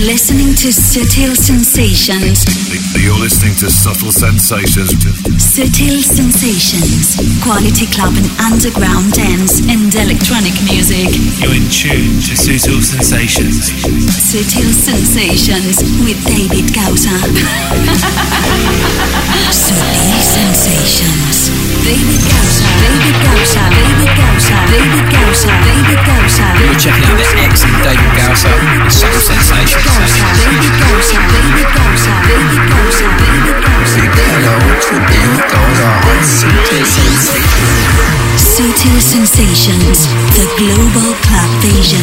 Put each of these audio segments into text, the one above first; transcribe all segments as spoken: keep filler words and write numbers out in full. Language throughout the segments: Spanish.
listening to Subtle Sensations. You're listening to Subtle Sensations. Subtle Sensations. Quality club and underground dance and electronic music. You're in tune to Subtle Sensations. Subtle Sensations with David Gausa. Subtle Sensations. David Gausa. David Gausa. David Gausa. David Gausa. David Gausa. You're checking out the excellent David Gausa with Subtle Sensations. David Gausa. David Gausa. David Gausa. David Gausa. Hello to David Gausa on Subtle Sensations. Subtle Sensations, the global club vision.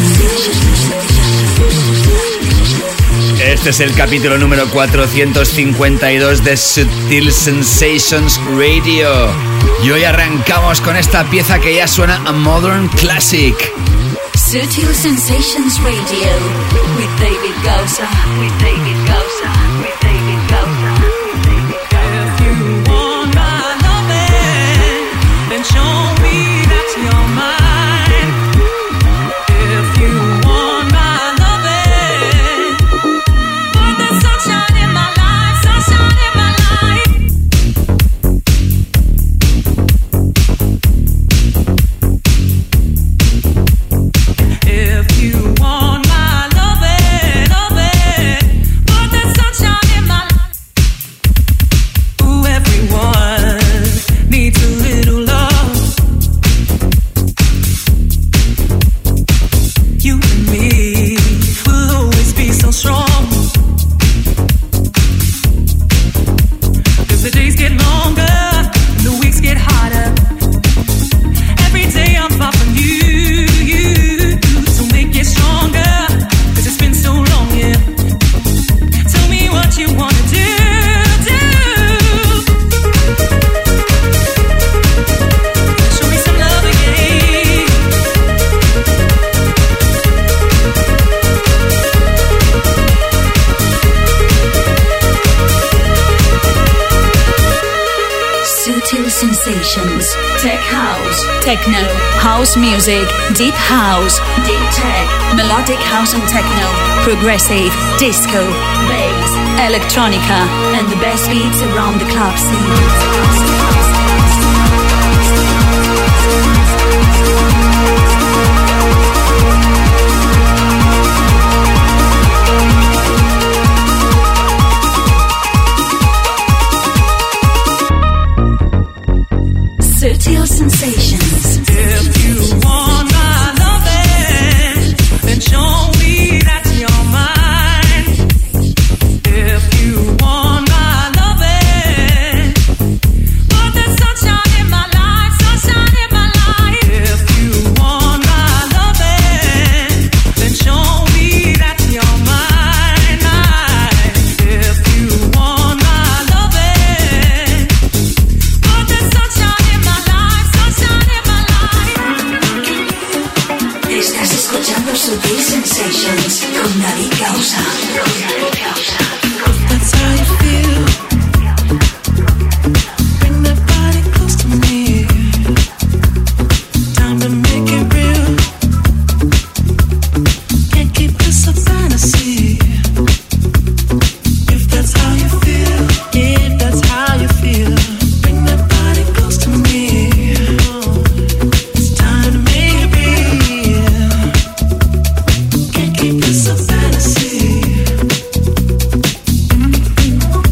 Este es el capítulo número cuatrocientos cincuenta y dos de Subtle Sensations Radio. Y hoy arrancamos con esta pieza que ya suena a Modern Classic. Subtle Sensations Radio with David Gausa, with David Gausa, with David Gausa, with David Gausa. If you want my loving, then show me that you're mine. If you want my loving, put the sunshine in my life, sunshine in my life. If you want my loving, loving, put the sunshine in my life. Ooh, everyone needs a little love. You and me will always be so strong. 'Cause the days get longer and the weeks get harder. Every day I'm far from you, you. So make it stronger, 'cause it's been so long, yeah. Tell me what you wanna do, do. Show me some love again. Subtle Sensations, tech house, techno, house music, deep house, deep tech, melodic house and techno, progressive, disco, bass, electronica, and the best beats around the club scene. Subtle Sensations. If you want my loving, then show me that you're mine. If you want my loving, put the sunshine in my life, sunshine in my life. If you want my loving, then show me that you're mine. If you want my loving, put the sunshine in my life, sunshine in my life. Estás escuchando Subtle Sensations con David Gausa. That's how you feel. Bring that body close to me. Time to make it real. Can't keep this a fantasy. If that's how you feel, if that's how you feel, bring that body close to me. It's time to make it real. Can't keep this a fantasy.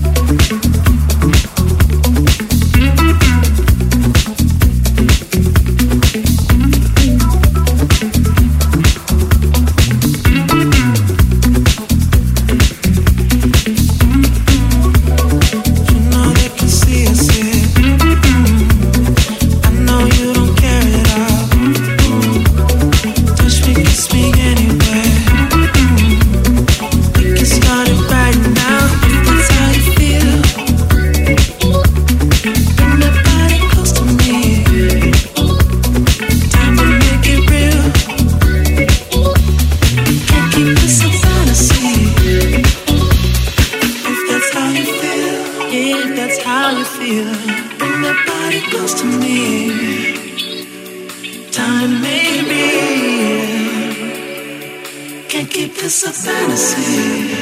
keep this a fantasy.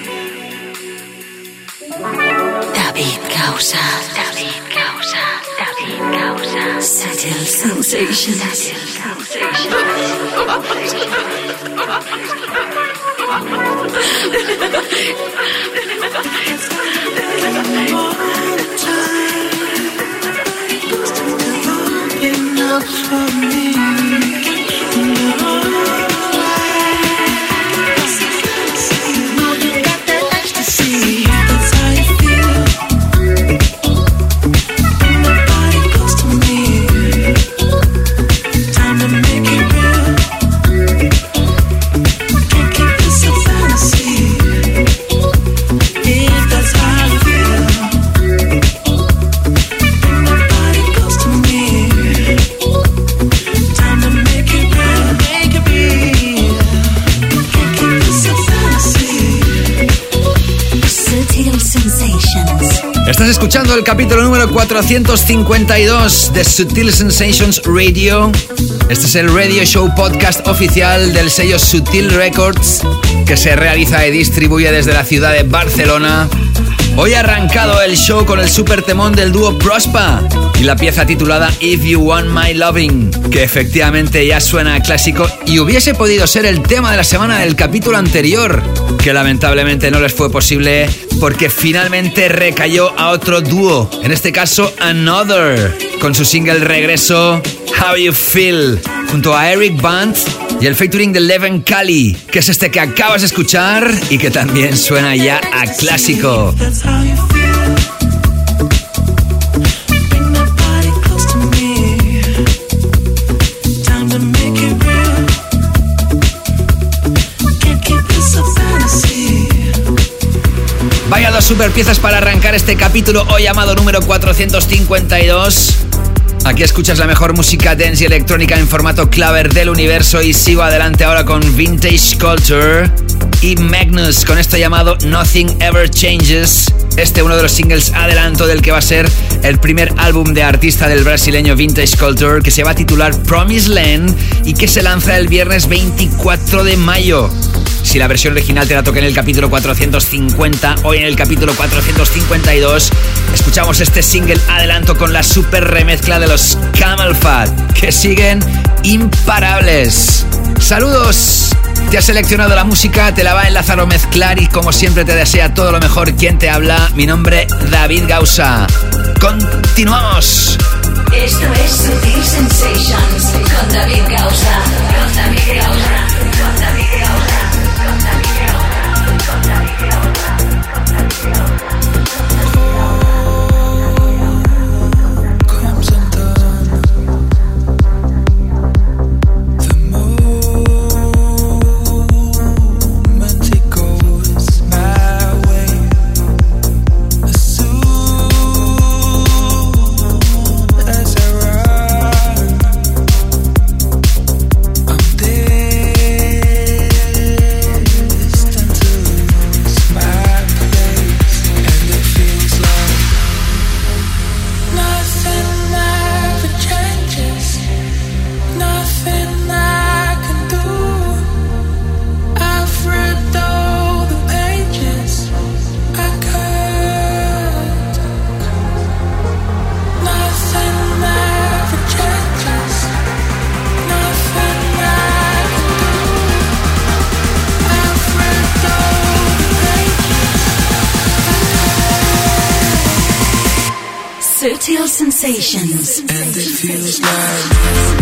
David Gausa, David Gausa, David Gausa. Subtle Sensations. Subtle Enough for me. Estás escuchando el capítulo número cuatrocientos cincuenta y dos de Subtle Sensations Radio. Este es el radio show podcast oficial del sello Subtle Records, que se realiza y distribuye desde la ciudad de Barcelona. Hoy ha arrancado el show con el super temón del dúo Prospa y la pieza titulada If You Want My Loving, que efectivamente ya suena a clásico y hubiese podido ser el tema de la semana del capítulo anterior, que lamentablemente no les fue posible porque finalmente recayó a otro dúo, en este caso Another, con su single regreso How You Feel, junto a Eric Band y el featuring de Leven Kali, que es este que acabas de escuchar y que también suena ya a clásico. Vaya dos super piezas para arrancar este capítulo hoy llamado número cuatrocientos cincuenta y dos. Aquí escuchas la mejor música dance y electrónica en formato claver del universo y sigo adelante ahora con Vintage Culture y Magnus con esto llamado Nothing Ever Changes. Este uno de los singles adelanto del que va a ser el primer álbum de artista del brasileño Vintage Culture, que se va a titular Promised Land y que se lanza el viernes veinticuatro de mayo. Si la versión original te la toqué en el capítulo cuatrocientos cincuenta, hoy en el capítulo cuatrocientos cincuenta y dos escuchamos este single adelanto con la super remezcla de los Camel Fat, que siguen imparables. ¡Saludos! Te has seleccionado la música, te la va a enlazar o mezclar y como siempre te desea todo lo mejor quien te habla. Mi nombre, David Gausa. ¡Continuamos! Esto es Subtle Sensations con David Gausa. Con David Gausa. Con David Gausa. Subtle Sensations. And it feels like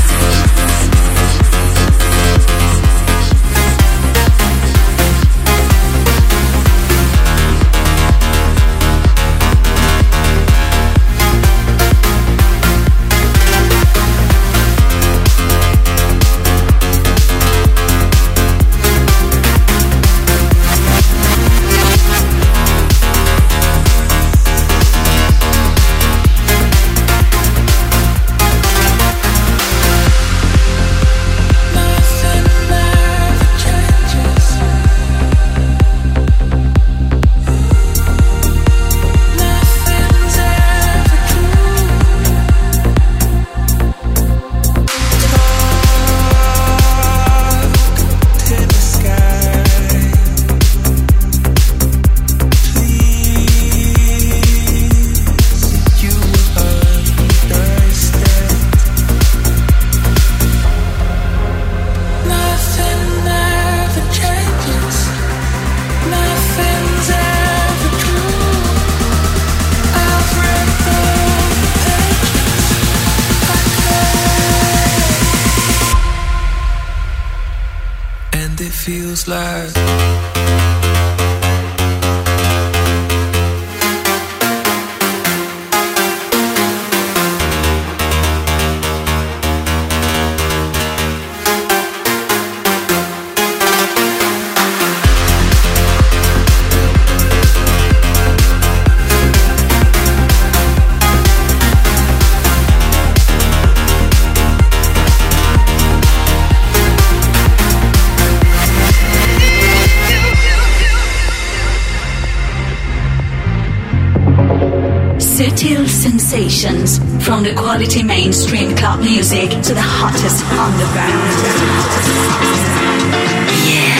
mind, it feels like Sutil sensations, from the quality mainstream club music to the hottest underground. Yeah.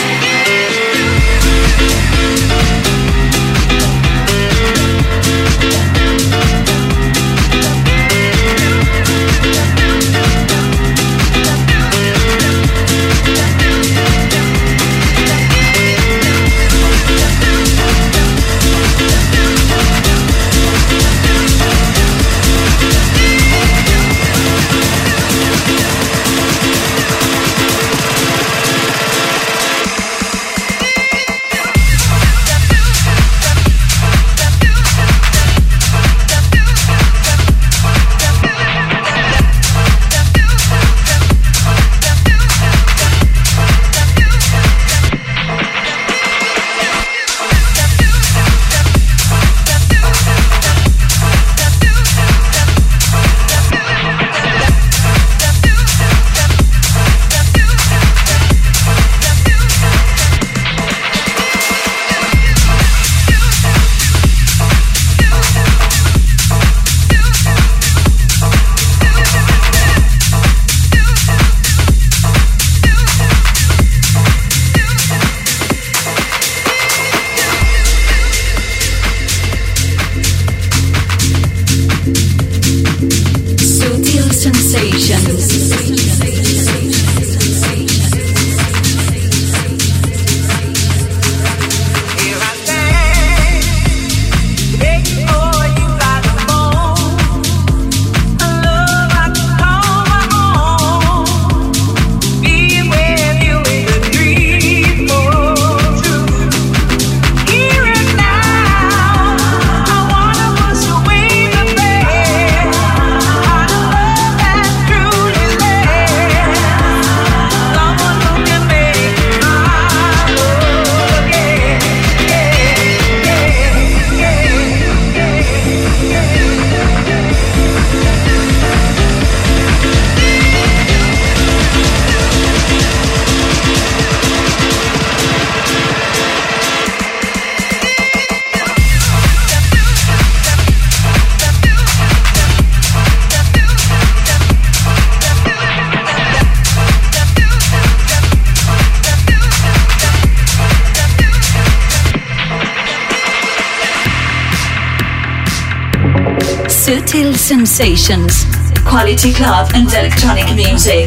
Sutil sensations, quality club and electronic music.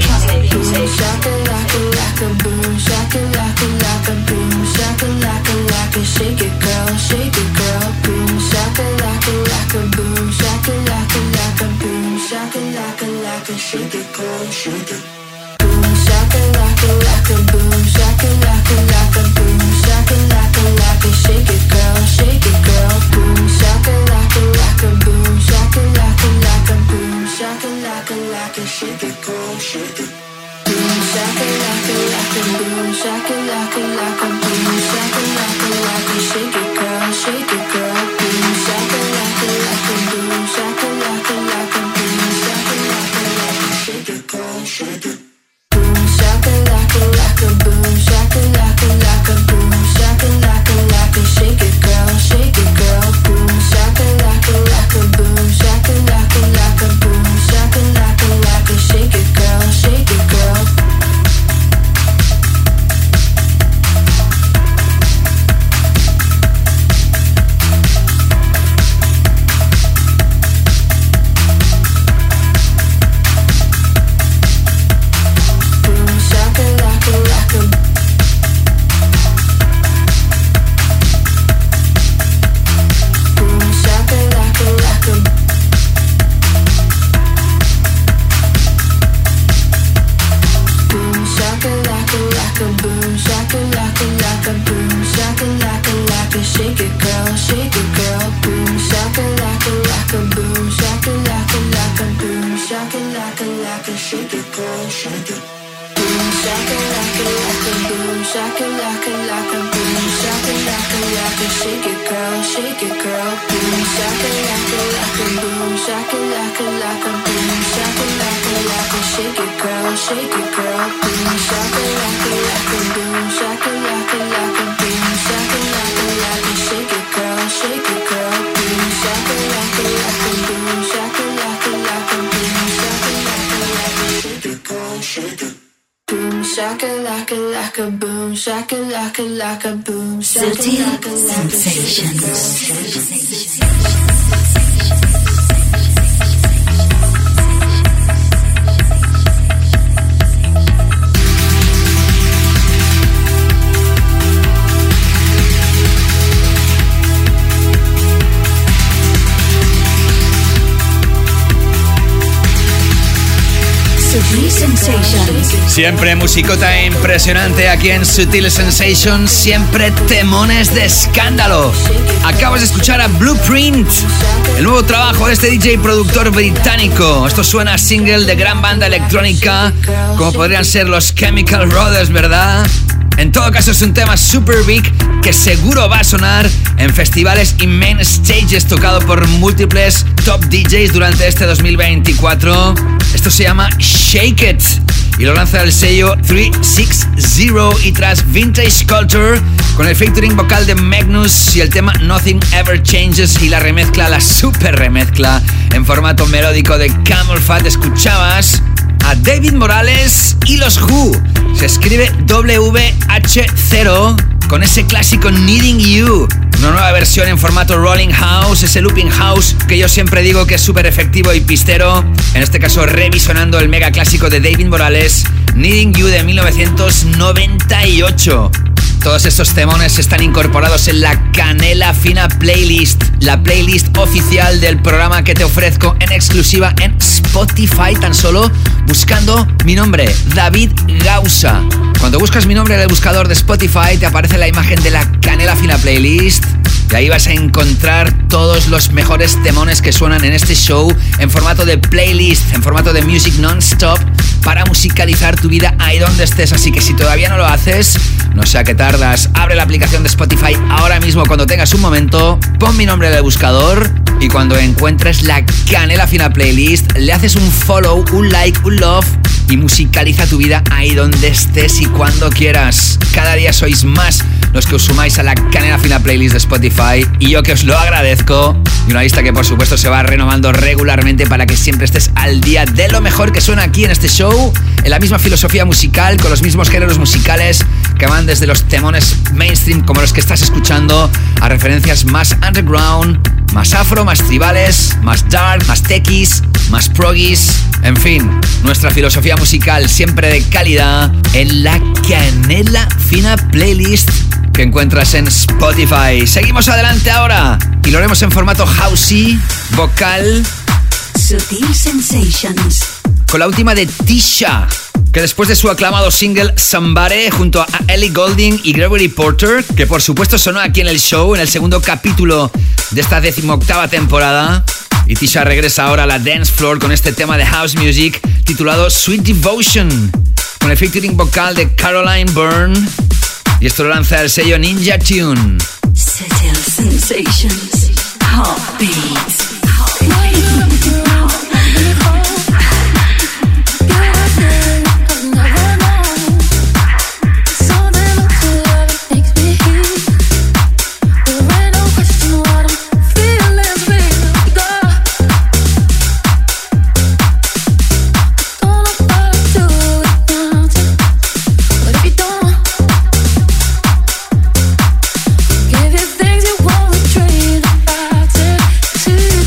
Shake it, girl, shake it, girl, boom, shaka, laka, laka, boom, shaka, laka, laka, boom, shaka, laka, laka, shake it, girl, shake it. Boom, shaka, laka, laka, boom, shaka, laka, laka, boom, shaka, laka, laka, shake it, girl, shake it, girl, boom, shaka, laka, laka, boom, shaka, laka, laka, boom, shaka, laka, laka, shake it, girl, shake it. Boom, shaka, laka, laka, boom, shaka, laka, laka, boom, shaka, laka, laka, shake it, girl, shake it, girl, boom, shaka, laka, laka, boom, shaka, laka, laka, boom, shaka, laka, laka, shake it, girl, shake it. Boom, shaka, laka, laka, boom, shaka, laka, laka, boom, shaka, laka, laka, shake it, girl, shake it, girl, boom, shaka, laka, laka, boom, shaka, laka, laka, boom, shaka, laka, laka, shake it, girl, shake it, girl. shaka laka laka boom shaka laka laka boom shaka laka laka shake it girl shake it girl boom shaka laka laka boom shaka laka laka boom shaka laka laka shake it girl shake it girl boom shaka laka laka boom shaka laka laka boom shaka laka laka shake it girl shake it girl boom shaka laka laka boom shaka laka laka boom shaka laka laka shake it girl shake it boom shaka laka laka boom shaka laka laka boom shaka laka laka sensations. Siempre musicota impresionante aquí en Sutil Sensations, siempre temones de escándalo. Acabas de escuchar a Blueprint, el nuevo trabajo de este D J y productor británico. Esto suena a single de gran banda electrónica, como podrían ser los Chemical Brothers, ¿verdad? En todo caso es un tema super big que seguro va a sonar en festivales y main stages, tocado por múltiples top D Js durante este dos mil veinticuatro. Esto se llama Shake It y lo lanza el sello trescientos sesenta y tras Vintage Culture, con el featuring vocal de Magnus y el tema Nothing Ever Changes y la remezcla, la super remezcla en formato melódico de Camel Fat, escuchabas a David Morales y los Who. Se escribe W H cero con ese clásico Needing You. Una nueva versión en formato Rolling House, ese Looping House que yo siempre digo que es súper efectivo y pistero. En este caso revisionando el mega clásico de David Morales, Needing You de mil novecientos noventa y ocho. Todos estos temones están incorporados en la Canela Fina Playlist, la playlist oficial del programa que te ofrezco en exclusiva en Spotify, tan solo buscando mi nombre, David Gausa. Cuando buscas mi nombre en el buscador de Spotify te aparece la imagen de la Canela Fina Playlist y ahí vas a encontrar todos los mejores temones que suenan en este show en formato de playlist, en formato de music non-stop, para musicalizar tu vida ahí donde estés. Así que si todavía no lo haces, no sé a qué tardas, abre la aplicación de Spotify ahora mismo cuando tengas un momento, pon mi nombre en el buscador y cuando encuentres la Canela Fina Playlist le haces un follow, un like, un love y musicaliza tu vida ahí donde estés y cuando quieras. Cada día sois más los que os sumáis a la Canela Fina Playlist de Spotify y yo que os lo agradezco. Y una lista que por supuesto se va renovando regularmente para que siempre estés al día de lo mejor que suena aquí en este show, en la misma filosofía musical, con los mismos géneros musicales que van desde los temones mainstream como los que estás escuchando a referencias más underground, más afro, más tribales, más dark, más techies, más proggies. En fin, nuestra filosofía musical siempre de calidad en la Canela Fina Playlist que encuentras en Spotify. Seguimos adelante ahora y lo haremos en formato housey, vocal, Sutil Sensations, con la última de Tisha, que después de su aclamado single Somebody junto a Ellie Goulding y Gregory Porter, que por supuesto sonó aquí en el show en el segundo capítulo de esta decimoctava temporada, y Tisha regresa ahora a la dance floor con este tema de house music titulado Sweet Devotion, con el featuring vocal de Caroline Byrne, y esto lo lanza el sello Ninja Tune. Sutil Sensations, Heartbeats. Give you things you won't trade about it.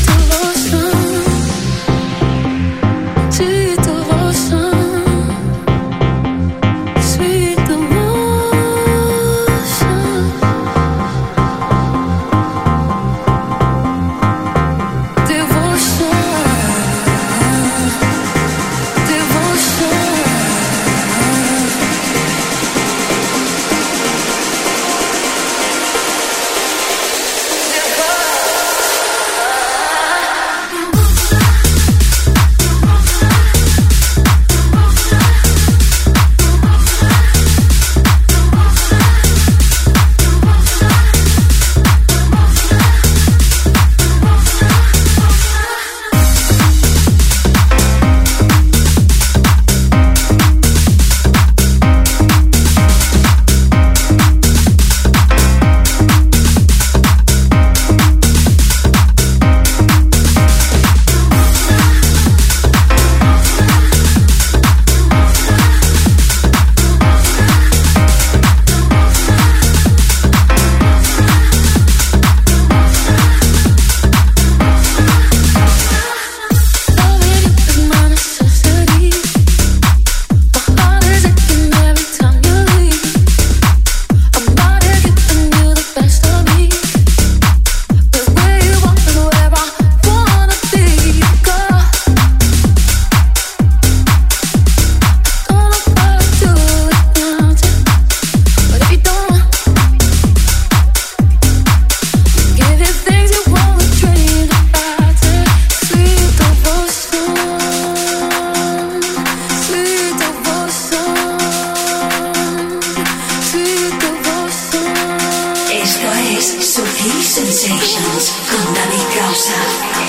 Sensations con David Gausa.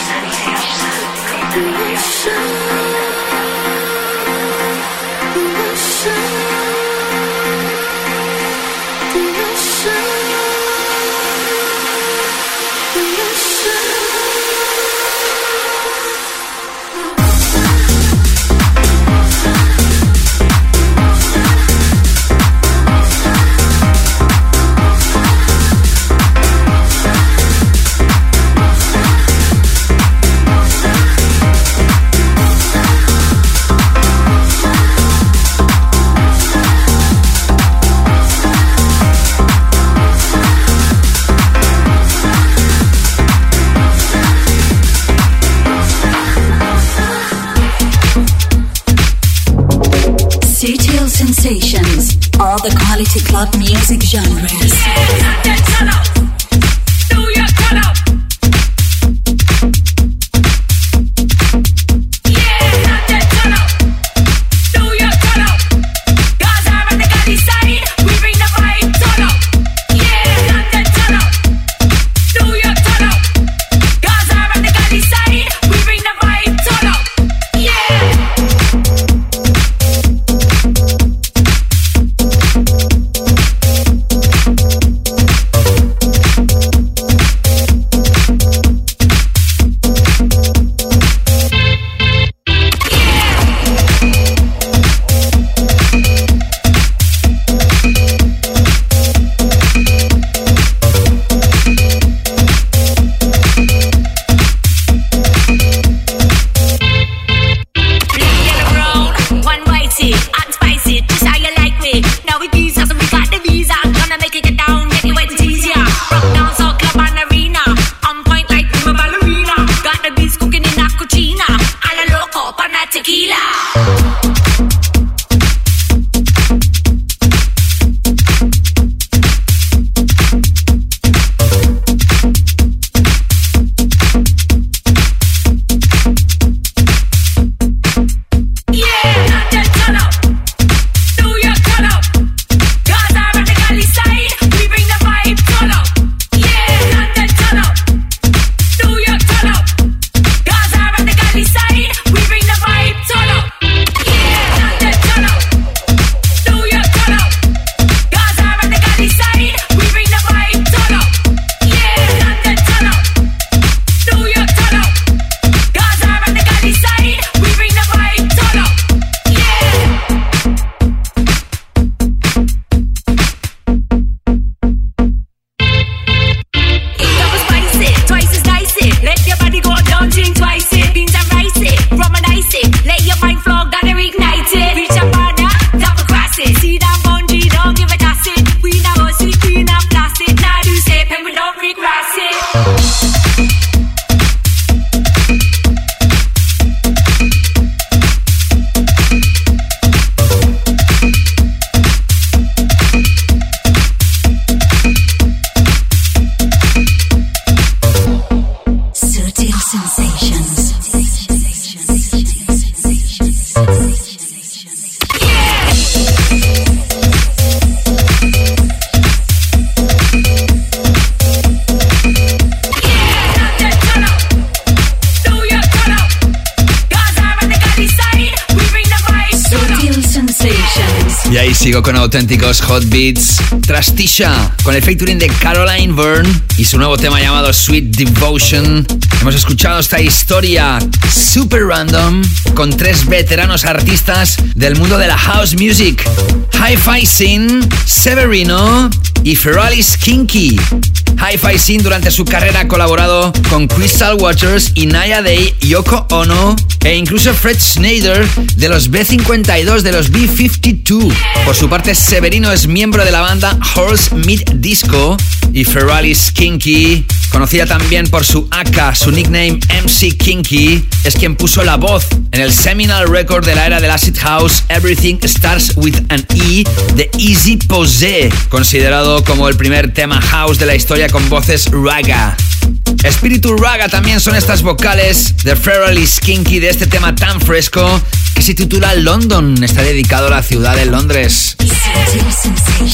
Sensations, all the quality club music genres. Y ahí sigo con auténticos hot beats. Tras Tisha, con el featuring de Caroline Byrne y su nuevo tema llamado Sweet Devotion, hemos escuchado esta historia super random con tres veteranos artistas del mundo de la house music: Hi-Fi Sin, Severino y Ferralis Kinky. Hi-Fi Sin durante su carrera ha colaborado con Crystal Waters, Inaya Day, Yoko Ono e incluso Fred Schneider de los B cincuenta y dos, de los B cincuenta y dos. Por su parte, Severino es miembro de la banda Horse Meat Disco y Ferralis Kinky, conocida también por su A K, su nickname M C Kinky, es quien puso la voz en el seminal record de la era del Acid House Everything Starts With An E de Easy Posé, considerado como el primer tema house de la historia con voces raga. Espíritu raga también son estas vocales de Ferralis Kinky de este tema tan fresco que se titula London. Está dedicado a la ciudad de Londres. Sutil Sensations.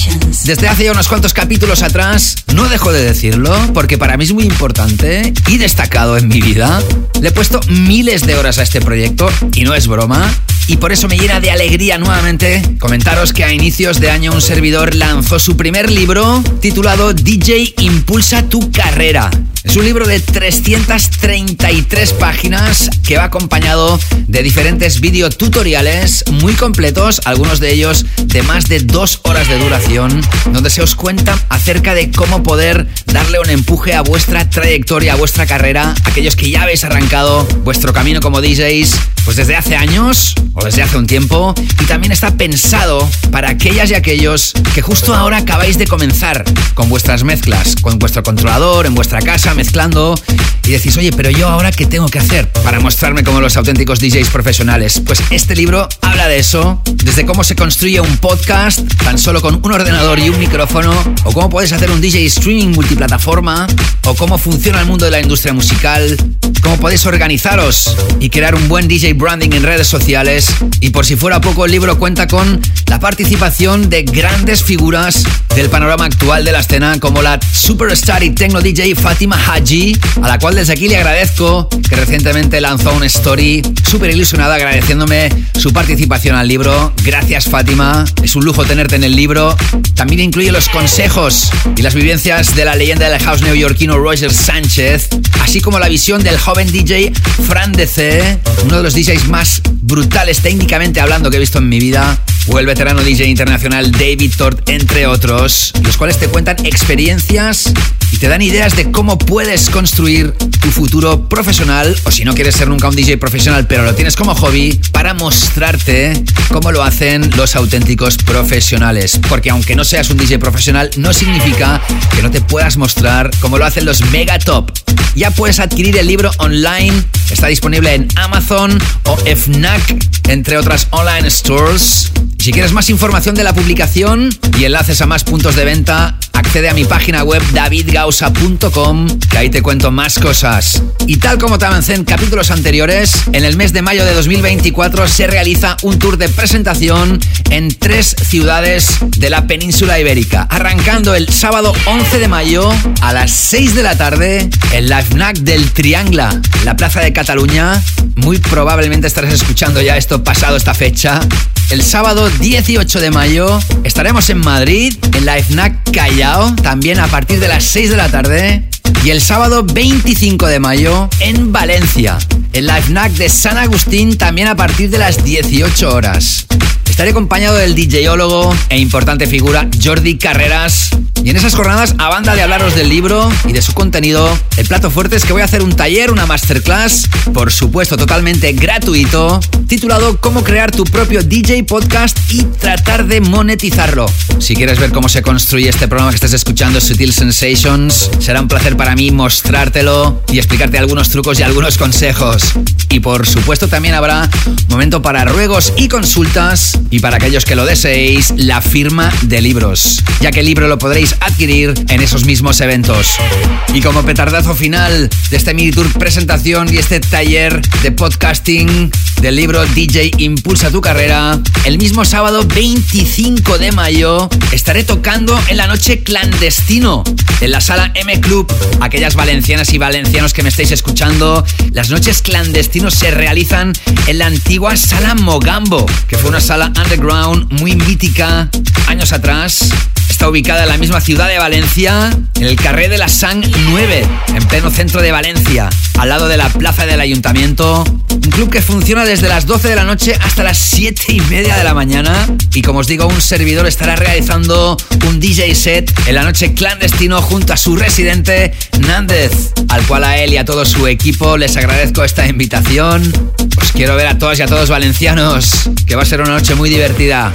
desde hace ya unos cuantos capítulos atrás, no dejo de decirlo, porque para mí es muy importante y destacado en mi vida. Le he puesto miles de horas a este proyecto y no es broma. Y por eso me llena de alegría nuevamente comentaros que a inicios de año un servidor lanzó su primer libro titulado D J Impulsa tu carrera. Es un libro de trescientas treinta y tres páginas que va acompañado de diferentes videotutoriales muy completos, algunos de ellos de más de dos horas de duración, donde se os cuenta acerca de cómo poder darle un empuje a vuestra trayectoria, a vuestra carrera, aquellos que ya habéis arrancado vuestro camino como D Js pues desde hace años o desde hace un tiempo, y también está pensado para aquellas y aquellos que justo ahora acabáis de comenzar con vuestras mezclas, con vuestro controlador, en vuestra casa, mezclando, y decís, oye, pero yo ahora ¿qué tengo que hacer para mostrarme como los auténticos D Js profesionales? Pues este libro habla de eso, desde cómo se construye un podcast tan solo con un ordenador y un micrófono, o cómo puedes hacer un D J streaming multiplataforma, o cómo funciona el mundo de la industria musical, cómo podéis organizaros y crear un buen D J branding en redes sociales. Y por si fuera poco, el libro cuenta con la participación de grandes figuras del panorama actual de la escena, como la superstar y techno D J Fatima Haji, a la cual desde aquí le agradezco, que recientemente lanzó una story súper ilusionada agradeciéndome su participación al libro. Gracias, Fátima, es un lujo tenerte en el libro. También incluye los consejos y las vivencias de la leyenda del house neoyorquino Roger Sánchez, así como la visión del joven D J Fran D C, uno de los D Js más brutales técnicamente hablando que he visto en mi vida, o el veterano D J internacional David Tort, entre otros, los cuales te cuentan experiencias y te dan ideas de cómo puedes construir tu futuro profesional, o si no quieres ser nunca un D J profesional pero lo tienes como hobby, para mostrarte cómo lo hacen los auténticos profesionales. Porque aunque no seas un D J profesional, no significa que no te puedas mostrar como lo hacen los mega top. Ya puedes adquirir el libro online, está disponible en Amazon o Fnac, entre otras online stores. Si quieres más información de la publicación y enlaces a más puntos de venta, accede a mi página web david gausa punto com, que ahí te cuento más cosas. Y tal como te avancé en capítulos anteriores, en el mes de mayo de dos mil veinticuatro se realiza un tour de presentación en tres ciudades de la península ibérica, arrancando el sábado once de mayo a las seis de la tarde en la Fnac del Triangla, la plaza de Cataluña. Muy probablemente estarás escuchando ya esto pasado esta fecha. El sábado dieciocho de mayo estaremos en Madrid, en la Fnac Callao, también a partir de las seis de la tarde. Y el sábado veinticinco de mayo en Valencia, en la Fnac de San Agustín, también a partir de las dieciocho horas. Estaré acompañado del DJólogo e importante figura Jordi Carreras. Y en esas jornadas, a banda de hablaros del libro y de su contenido, el plato fuerte es que voy a hacer un taller, una masterclass, por supuesto totalmente gratuito, titulado Cómo crear tu propio D J podcast y tratar de monetizarlo. Si quieres ver cómo se construye este programa que estás escuchando, Sutil Sensations, será un placer para mí mostrártelo y explicarte algunos trucos y algunos consejos. Y por supuesto también habrá momento para ruegos y consultas, y para aquellos que lo deseéis, la firma de libros, ya que el libro lo podréis adquirir en esos mismos eventos. Y como petardazo final de este mini tour presentación y este taller de podcasting del libro D J Impulsa tu carrera, el mismo sábado veinticinco de mayo estaré tocando en la noche Clandestino en la sala M Club. Aquellas valencianas y valencianos que me estáis escuchando, las noches Clandestinos se realizan en la antigua sala Mogambo, que fue una sala underground muy mítica años atrás. Está ubicada en la misma ciudad de Valencia, en el carrer de la Sang nueve, en pleno centro de Valencia, al lado de la plaza del ayuntamiento. Un club que funciona desde las doce de la noche hasta las siete y media de la mañana. Y como os digo, un servidor estará realizando un D J set en la noche Clandestino junto a su residente Nández, al cual a él y a todo su equipo les agradezco esta invitación. Os quiero ver a todas y a todos valencianos, que va a ser una noche muy divertida.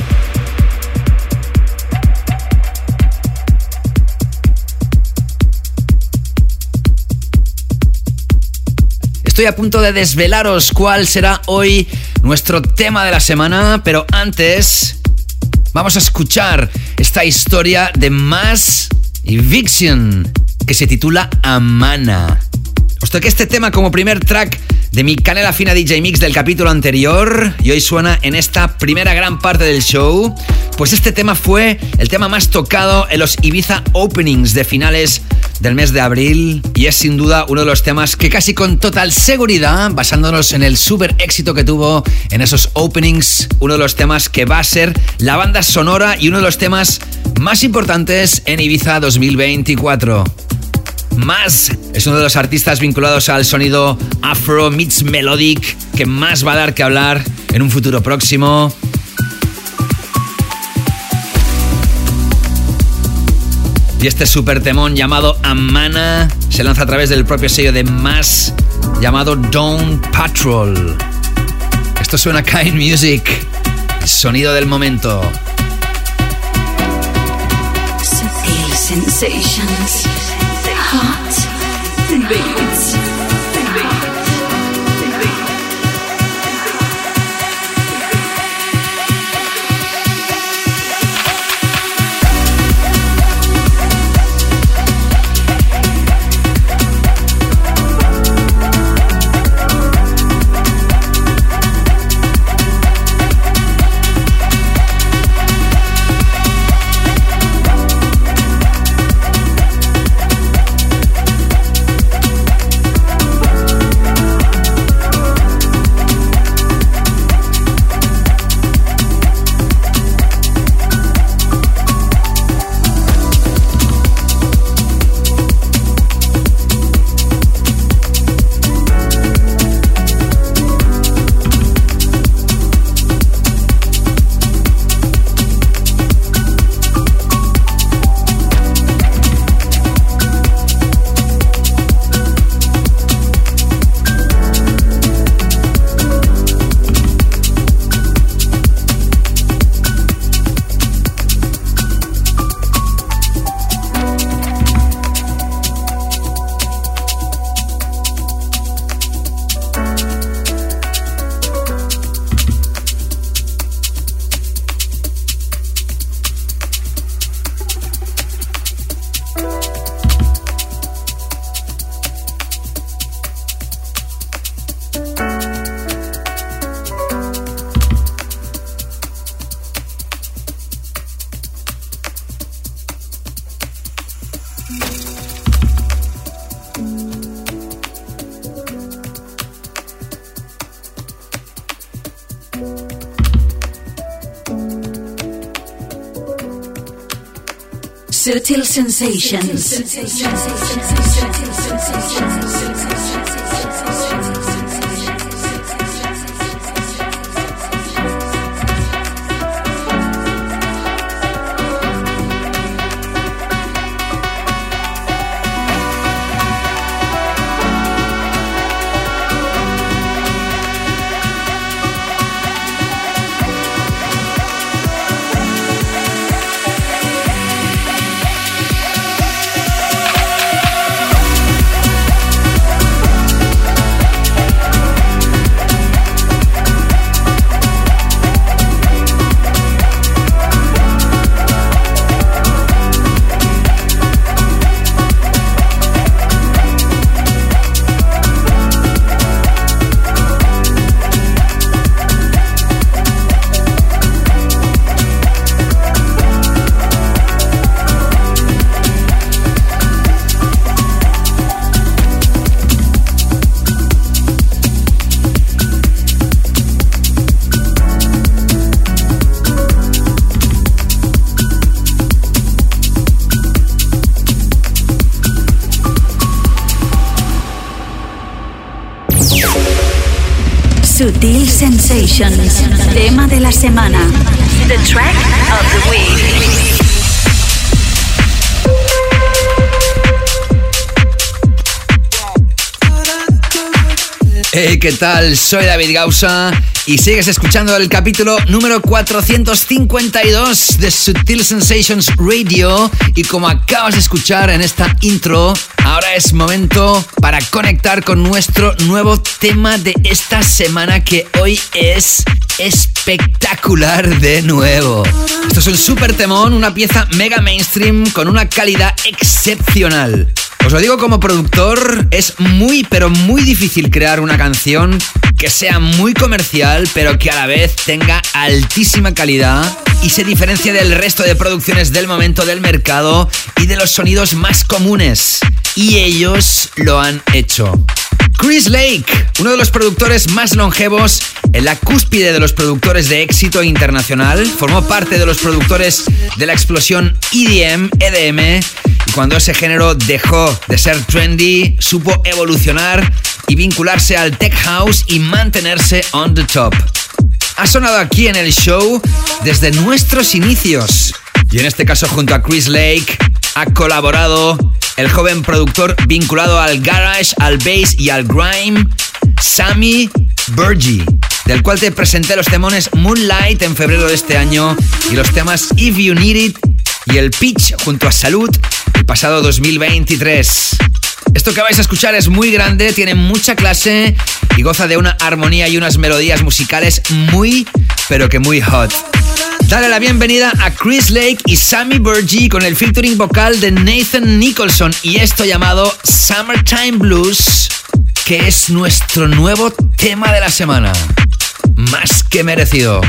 Estoy a punto de desvelaros cuál será hoy nuestro tema de la semana, pero antes vamos a escuchar esta historia de Mas y Vixen que se titula Amana. Os toqué este tema como primer track de mi Canela Fina D J Mix del capítulo anterior y hoy suena en esta primera gran parte del show. Pues este tema fue el tema más tocado en los Ibiza Openings de finales del mes de abril y es sin duda uno de los temas que casi con total seguridad, basándonos en el súper éxito que tuvo en esos openings, uno de los temas que va a ser la banda sonora y uno de los temas más importantes en Ibiza dos mil veinticuatro. Más es uno de los artistas vinculados al sonido afro meets melodic que más va a dar que hablar en un futuro próximo. Y este super temón llamado Amana se lanza a través del propio sello de Más llamado Dawn Patrol. Esto suena acá en Music, el sonido del momento. Subtle sensations, hot beats. Subtle sensations. Subtle Sensations, tema de la semana. The track of the week. Hey, ¿qué tal? Soy David Gausa y sigues escuchando el capítulo número cuatrocientos cincuenta y dos de Subtle Sensations Radio. Y como acabas de escuchar en esta intro, ahora es momento para conectar con nuestro nuevo tema de esta semana, que hoy es espectacular de nuevo. Esto es un super temón, una pieza mega mainstream con una calidad excepcional. Os lo digo como productor, es muy pero muy difícil crear una canción que sea muy comercial pero que a la vez tenga altísima calidad y se diferencie del resto de producciones del momento del mercado y de los sonidos más comunes. Y ellos lo han hecho. Chris Lake, uno de los productores más longevos en la cúspide de los productores de éxito internacional, formó parte de los productores de la explosión E D M, E D M, y cuando ese género dejó de ser trendy, supo evolucionar y vincularse al tech house y mantenerse on the top. Ha sonado aquí en el show desde nuestros inicios. Y en este caso junto a Chris Lake ha colaborado el joven productor vinculado al garage, al bass y al grime, Sammy Burgee, del cual te presenté los temones Moonlight en febrero de este año y los temas If You Need It y el Pitch junto a Salud el pasado dos mil veintitrés. Esto que vais a escuchar es muy grande, tiene mucha clase y goza de una armonía y unas melodías musicales muy, pero que muy hot. Dale la bienvenida a Chris Lake y Sammy Burgee con el featuring vocal de Nathan Nicholson y esto llamado Summertime Blues, que es nuestro nuevo tema de la semana. Más que merecido.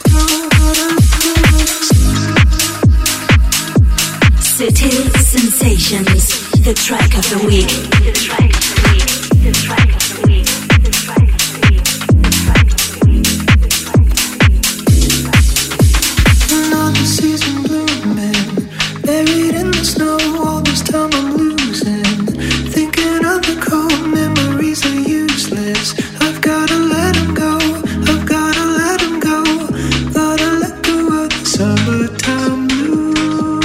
Subtle Sensations, the track of the week. The track of the week. The track of the week. The track of the week. The track of the week. Another season blooming, buried in the snow. All this time I'm losing, thinking of the cold memories are useless. I've gotta let 'em go. I've gotta let 'em go. Gotta let go of the summertime blues.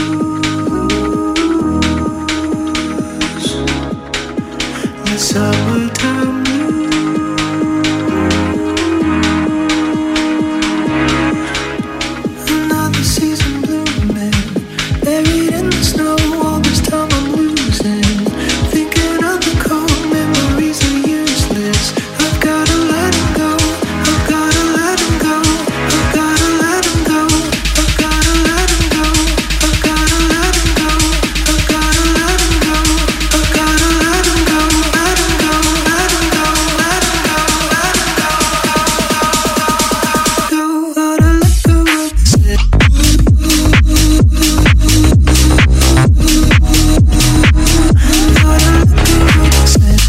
The summertime blues. Another season blooming, buried in the snow. All this time I'm losing, thinking of the cold memories are useless. I've gotta let 'em go. I've gotta let 'em go. I've gotta let 'em go. I've gotta let 'em go. I've gotta let 'em go. I've gotta let 'em go. I've gotta let 'em go. Let 'em go. Let 'em go. Let 'em go. Let 'em go. Go. Gotta let go of the slip. Gotta let go of the slip.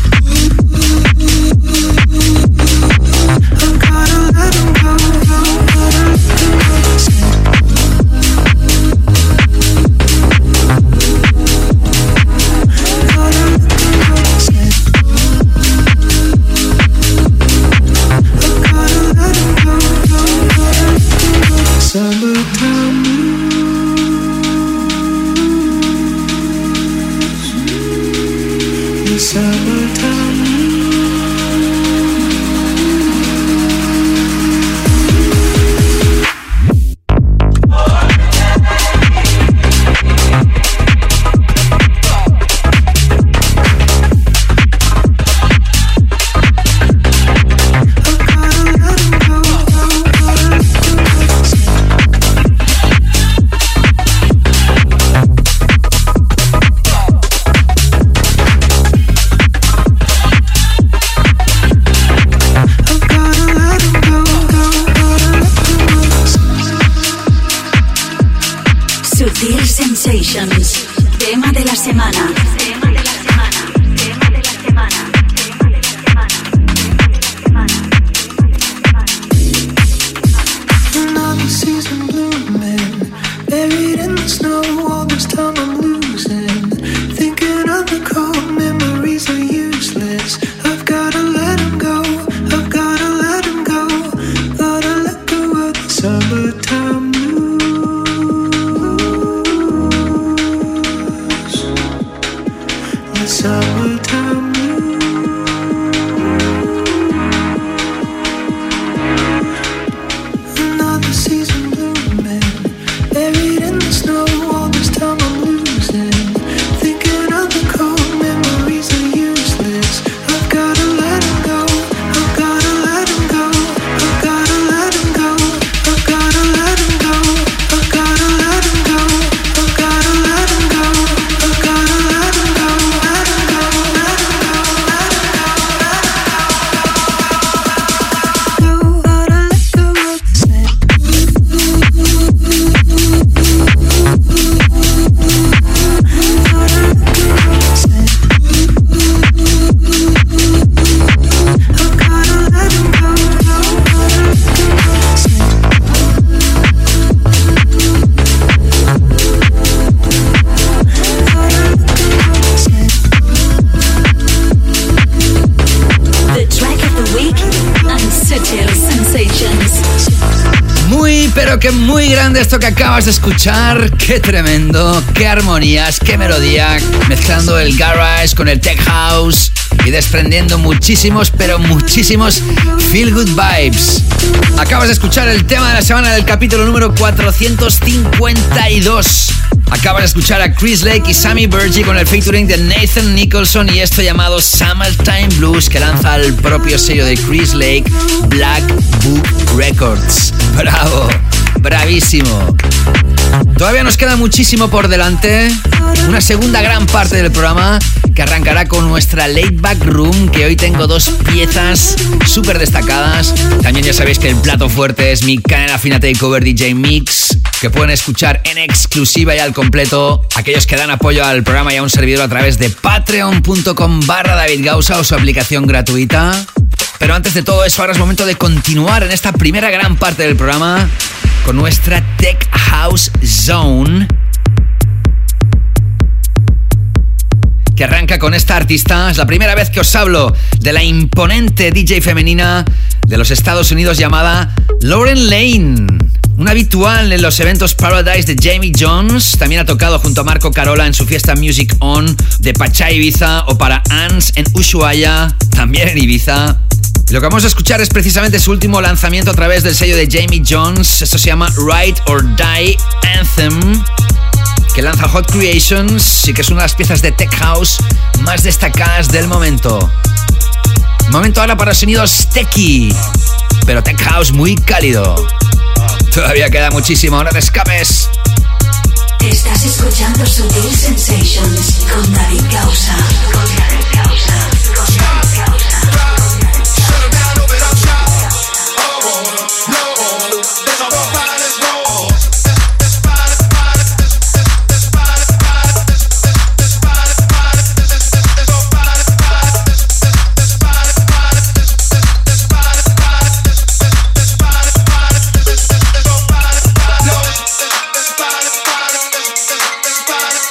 I've gotta let 'em go. Gotta let go of the slip. Gotta let go of the slip. I've gotta let 'em go. Gotta let go of the summertime blues. The summertime blues. I've gotta let 'em go. Gotta let go of the slip. I've gotta let 'em go. Gotta let go of the slip. Subtle Sensations, tema de la semana. Tema de la semana. Tema de la semana. Tema de la semana. Tema de la semana. Another season blooming, buried in the snow. All this time I'm losing, thinking of the cold memories are useless. I've gotta let 'em go. I've gotta let 'em go. Gotta let go of the summertime blues. The summertime blues. Another season blooming, buried in the snow. All this time I'm losing, thinking of the cold memories are useless. I've gotta let 'em go. I've gotta let 'em go. I've gotta let 'em go. I've gotta let 'em go. I've gotta let 'em go. I've gotta let 'em go. I've gotta let 'em go. Let 'em pero que muy grande esto que acabas de escuchar. Qué tremendo, qué armonías, qué melodía, mezclando el garage con el tech house y desprendiendo muchísimos, pero muchísimos feel good vibes. Acabas de escuchar el tema de la semana del capítulo número cuatrocientos cincuenta y dos. Acabas de escuchar a Chris Lake y Sammy Bergy con el featuring de Nathan Nicholson y esto llamado Summertime Blues, que lanza el propio sello de Chris Lake, Black Book Records. Bravo, bravísimo. Todavía nos queda muchísimo por delante. Una segunda gran parte del programa que arrancará con nuestra Laid Back Room, que hoy tengo dos piezas súper destacadas. También ya sabéis que el plato fuerte es mi Canela Fina Takeover D J Mix, que pueden escuchar en exclusiva y al completo aquellos que dan apoyo al programa y a un servidor a través de patreon.com barra David Gausa o su aplicación gratuita. Pero antes de todo eso, ahora es momento de continuar en esta primera gran parte del programa con nuestra Tech House Zone, que arranca con esta artista. Es la primera vez que os hablo de la imponente D J femenina de los Estados Unidos llamada Lauren Lane. Una habitual en los eventos Paradise de Jamie Jones. También ha tocado junto a Marco Carola en su fiesta Music On de Pachá Ibiza o para Ans en Ushuaia, también en Ibiza. Lo que vamos a escuchar es precisamente su último lanzamiento a través del sello de Jamie Jones. Esto se llama Ride or Die Anthem, que lanza Hot Creations y que es una de las piezas de Tech House más destacadas del momento. Momento ahora para sonidos techy, pero Tech House muy cálido. Todavía queda muchísimo, no te escapes. Estás escuchando Sutil Sensations con David Gausa. Con David Gausa. Con David Gausa. Body.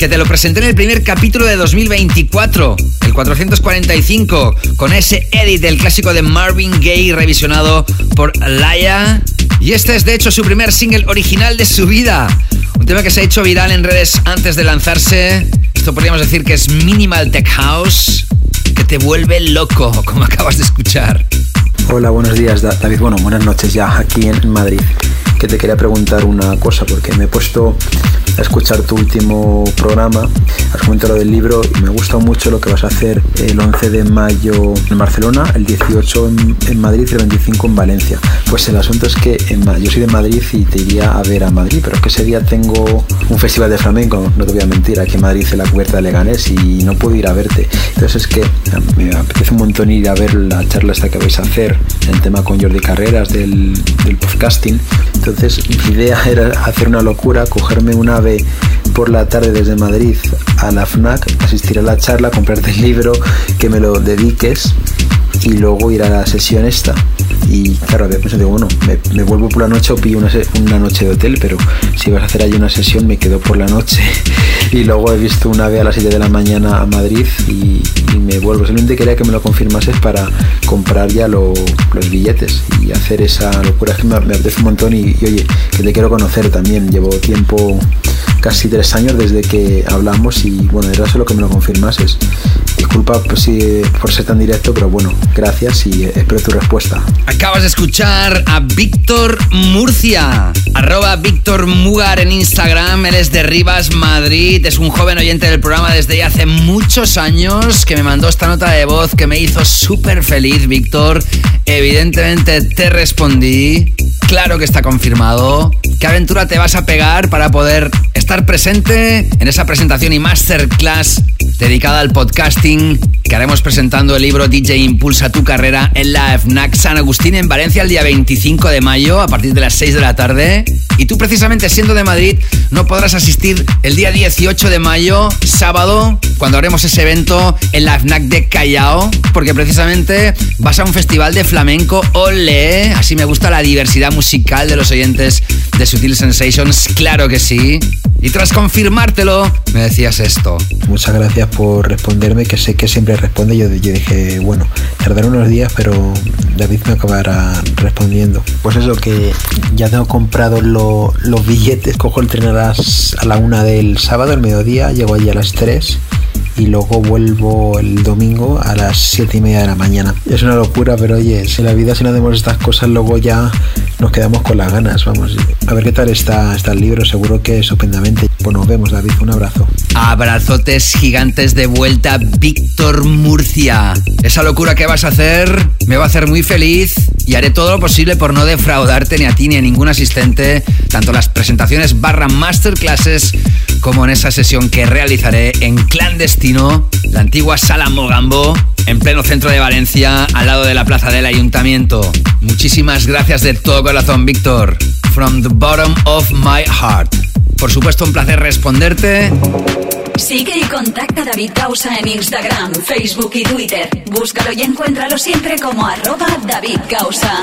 que te lo presenté en el primer capítulo de dos mil veinticuatro, el cuatrocientos cuarenta y cinco, con ese edit del clásico de Marvin Gaye revisionado por Laia. Y este es de hecho su primer single original de su vida, un tema que se ha hecho viral en redes antes de lanzarse. Esto podríamos decir que es Minimal Tech House, que te vuelve loco, como acabas de escuchar. Hola, buenos días, David. Bueno, buenas noches ya aquí en Madrid. Que te quería preguntar una cosa, porque me he puesto a escuchar tu último programa, has comentado lo del libro y me ha gustado mucho lo que vas a hacer el once de mayo en Barcelona, el dieciocho en, en Madrid y el veinticinco en Valencia. Pues el asunto es que en, yo soy de Madrid y te iría a ver a Madrid, pero es que ese día tengo un festival de flamenco, no te voy a mentir, aquí en Madrid en la cubierta de Leganés y no puedo ir a verte. Entonces es que me apetece un montón ir a ver la charla esta que vais a hacer, el tema con Jordi Carreras del, del podcasting. Entonces mi idea era hacer una locura, cogerme un ave por la tarde desde Madrid a la FNAC, asistir a la charla, comprarte el libro, que me lo dediques y luego ir a la sesión esta. Y claro, había pensado, digo, bueno, me, me vuelvo por la noche o pillo una, una noche de hotel, pero si vas a hacer allí una sesión me quedo por la noche. Y luego he visto un ave a las siete de la mañana a Madrid y, y me vuelvo. Simplemente quería que me lo confirmases para comprar ya lo, los billetes y hacer esa locura. Es que me, me apetece un montón y, y oye, que te quiero conocer también. Llevo tiempo, casi tres años desde que hablamos y bueno, era solo que me lo confirmases. Disculpa pues, sí, por ser tan directo, pero bueno, gracias y espero tu respuesta. Acabas de escuchar a Víctor Murcia, arroba Víctor Mugar en Instagram. Él es de Rivas, Madrid. Es un joven oyente del programa desde ya hace muchos años que me mandó esta nota de voz que me hizo súper feliz, Víctor. Evidentemente te respondí. Claro que está confirmado. ¿Qué aventura te vas a pegar para poder estar presente en esa presentación y masterclass dedicada al podcasting que haremos presentando el libro D J Impulsa tu carrera en la FNAC San Agustín en Valencia el día veinticinco de mayo a partir de las seis de la tarde? Y tú precisamente siendo de Madrid no podrás asistir el día dieciocho de mayo, sábado, cuando haremos ese evento en la FNAC de Callao, porque precisamente vas a un festival de flamenco. ¡Olé! Así me gusta la diversidad musical de los oyentes de Sutil Sensations, claro que sí. Y tras confirmártelo, me decías esto. Muchas gracias por responderme, que sé que siempre responde. Yo, yo dije, bueno, tardaré unos días, pero David me acabará respondiendo. Pues eso, que ya tengo comprado lo, los billetes. Cojo el tren a las a la una del sábado, al mediodía, llego allí a las tres y luego vuelvo el domingo a las siete y media de la mañana. Es una locura, pero oye, si la vida, si no hacemos estas cosas, luego ya nos quedamos con las ganas. Vamos, a ver qué tal está, está el libro, seguro que estupendamente. Pues nos vemos, David, un abrazo. Abrazotes gigantes de vuelta, Víctor Murcia. Esa locura que vas a hacer me va a hacer muy feliz y haré todo lo posible por no defraudarte ni a ti ni a ningún asistente, tanto en las presentaciones barra masterclasses como en esa sesión que realizaré en clandestino, la antigua Sala Mogambo, en pleno centro de Valencia, al lado de la plaza del Ayuntamiento. Muchísimas gracias de todo corazón, Víctor. From the bottom of my heart. Por supuesto, un placer responderte. Sigue y contacta a David Causa en Instagram, Facebook y Twitter. Búscalo y encuéntralo siempre como arroba David Causa.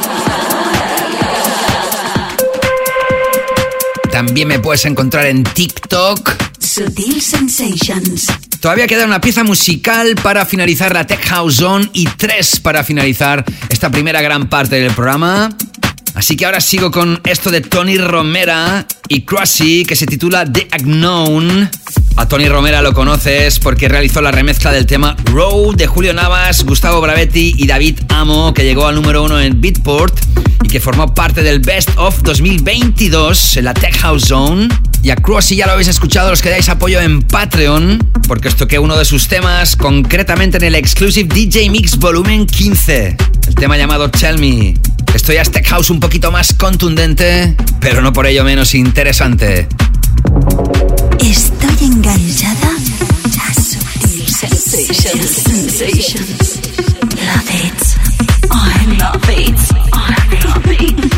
También me puedes encontrar en TikTok. Sutil Sensations. Todavía queda una pieza musical para finalizar la Tech House Zone y tres para finalizar esta primera gran parte del programa. Así que ahora sigo con esto de Tony Romera y Crossy, que se titula The Unknown. A Tony Romera lo conoces porque realizó la remezcla del tema Road de Julio Navas, Gustavo Bravetti y David Amo, que llegó al número uno en Beatport y que formó parte del Best of dos mil veintidós en la Tech House Zone. Y a Crossy ya lo habéis escuchado los que dais apoyo en Patreon, porque os toqué uno de sus temas, concretamente en el Exclusive D J Mix Volumen quince, el tema llamado Tell Me. Esto ya es Tech House un poquito más contundente, pero no por ello menos interesante. Estoy enganchada a Sutil Sensations. Sensations. Love it. I love it. I love it. I love it.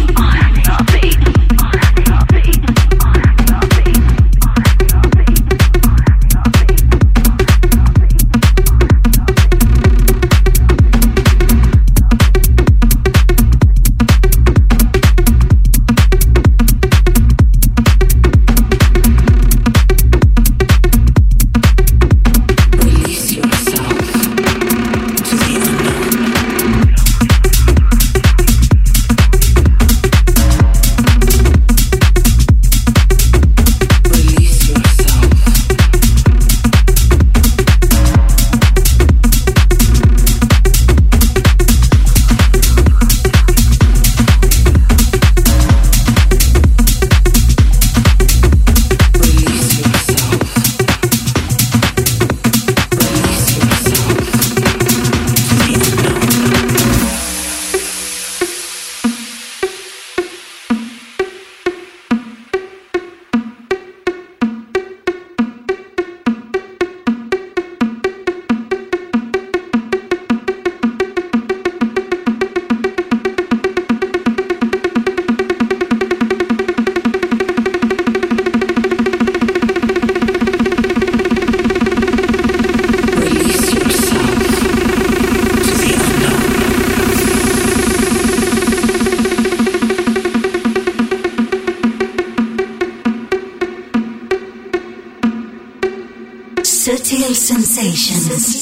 Sutil Sensations.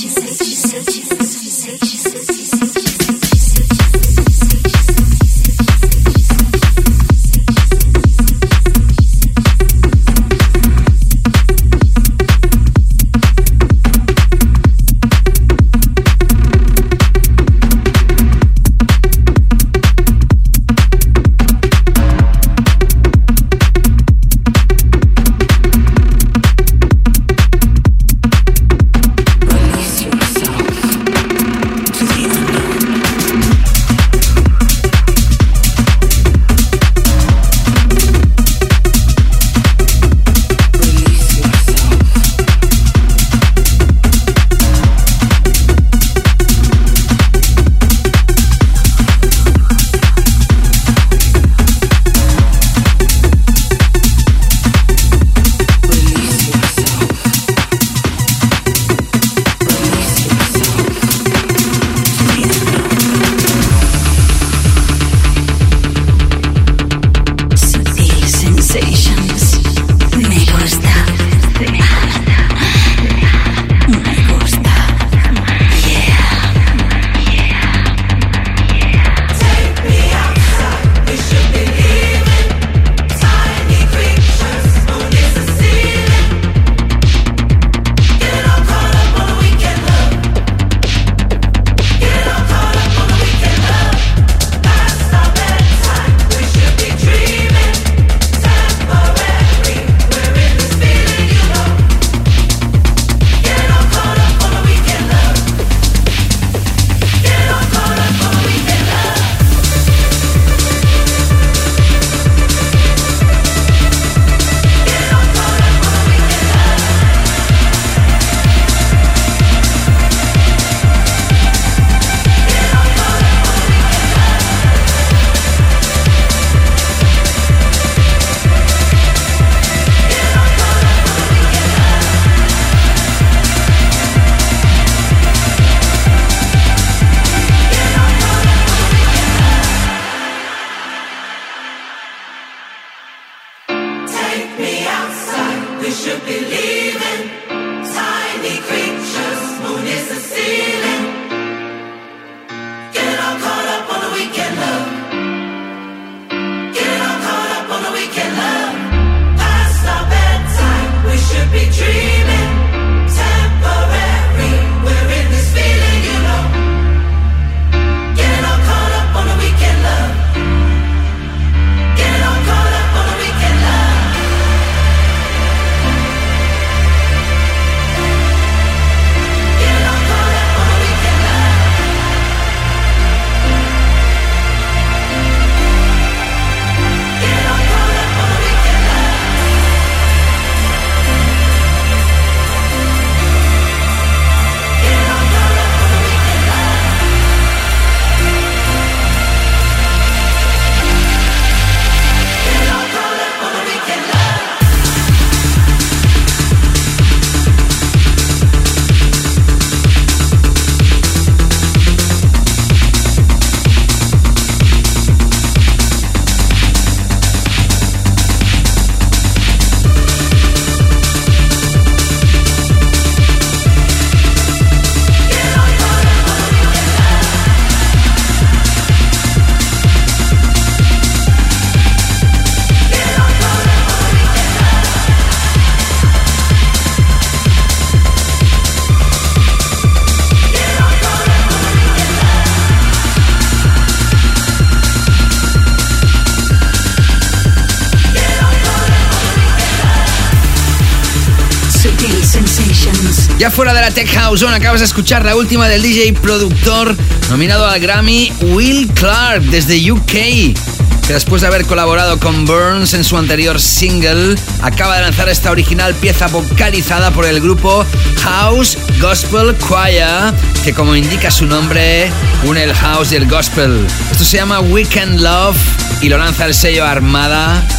Ya fuera de la Tech House Zone, acabas de escuchar la última del D J productor nominado al Grammy, Will Clark, desde U K, que después de haber colaborado con Burns en su anterior single, acaba de lanzar esta original pieza vocalizada por el grupo House Gospel Choir, que como indica su nombre, une el house y el gospel. Esto se llama Weekend Love y lo lanza el sello Armada.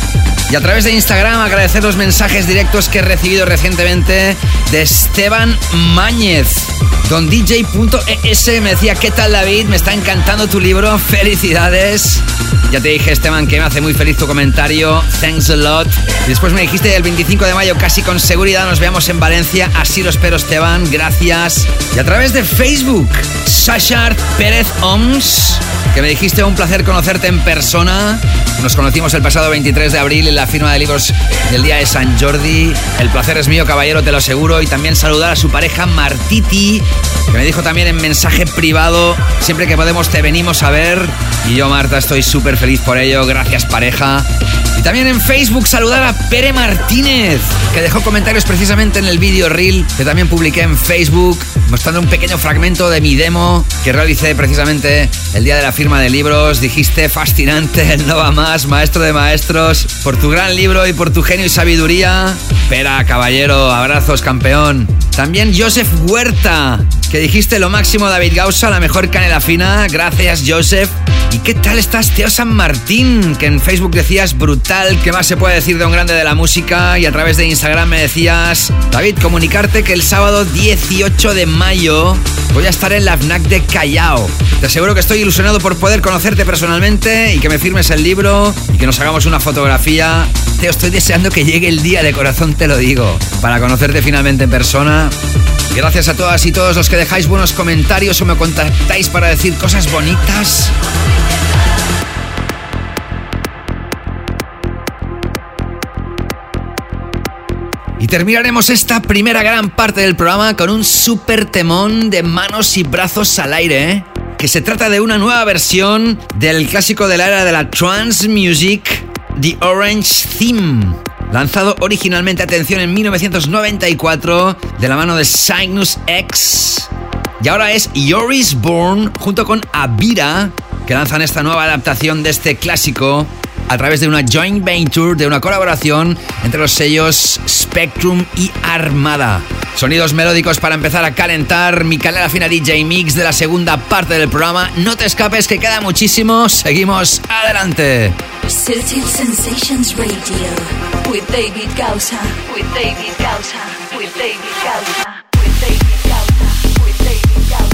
Y a través de Instagram agradecer los mensajes directos que he recibido recientemente de Esteban Máñez. Don D J punto E S me decía: ¿qué tal, David? Me está encantando tu libro, felicidades. Ya te dije, Esteban, que me hace muy feliz tu comentario, thanks a lot. Y después me dijiste: el veinticinco de mayo casi con seguridad nos veamos en Valencia, así lo espero, Esteban, gracias. Y a través de Facebook, Sashar Pérez Oms, que me dijiste: un placer conocerte en persona. Nos conocimos el pasado veintitrés de abril en la firma de libros del día de San Jordi. El placer es mío, caballero, te lo aseguro. Y también saludar a su pareja Martiti, que me dijo también en mensaje privado: siempre que podemos te venimos a ver. Y yo, Marta, estoy súper feliz por ello. Gracias, pareja. Y también en Facebook saludar a Pere Martínez, que dejó comentarios precisamente en el vídeo reel que también publiqué en Facebook, mostrando un pequeño fragmento de mi demo que realicé precisamente el día de la firma de libros. Dijiste: fascinante, el no va más, maestro de maestros, por tu gran libro y por tu genio y sabiduría. Pera, caballero, abrazos, campeón. También Joseph Huerta, que dijiste: lo máximo, David Gausa, la mejor canela fina. Gracias, Joseph. ¿Y qué tal estás, Teo San Martín? Que en Facebook decías: brutal, ¿qué más se puede decir de un grande de la música? Y a través de Instagram me decías: David, comunicarte que el sábado dieciocho de mayo voy a estar en la FNAC de Callao. Te aseguro que estoy ilusionado por poder conocerte personalmente y que me firmes el libro y que nos hagamos una fotografía. Teo, estoy deseando que llegue el día, de corazón te lo digo, para conocerte finalmente en persona. Gracias a todas y todos los que dejáis buenos comentarios o me contactáis para decir cosas bonitas. Y terminaremos esta primera gran parte del programa con un súper temón de manos y brazos al aire, ¿eh? Que se trata de una nueva versión del clásico de la era de la trance music, The Orange Theme, lanzado originalmente, atención, en mil novecientos noventa y cuatro de la mano de Cygnus X. Y ahora es Joris Born junto con Avira, que lanzan esta nueva adaptación de este clásico a través de una joint venture, de una colaboración entre los sellos Spectrum y Armada. Sonidos melódicos para empezar a calentar mi canela fina D J Mix de la segunda parte del programa. No te escapes, que queda muchísimo. Seguimos adelante. Sutil Sensations Radio with David Gausa, with David Gausa, with David Gausa, with David Gausa, with David Gausa.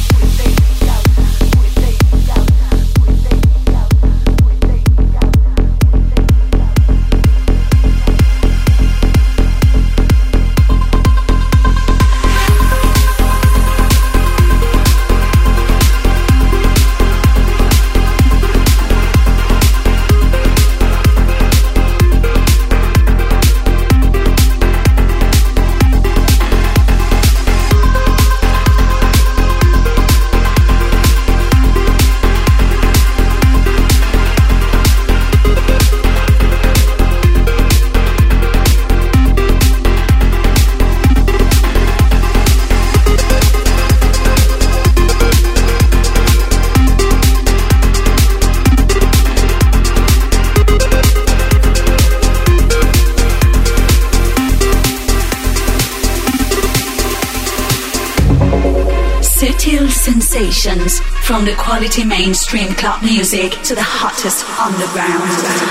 Sensations, from the quality mainstream club music to the hottest underground.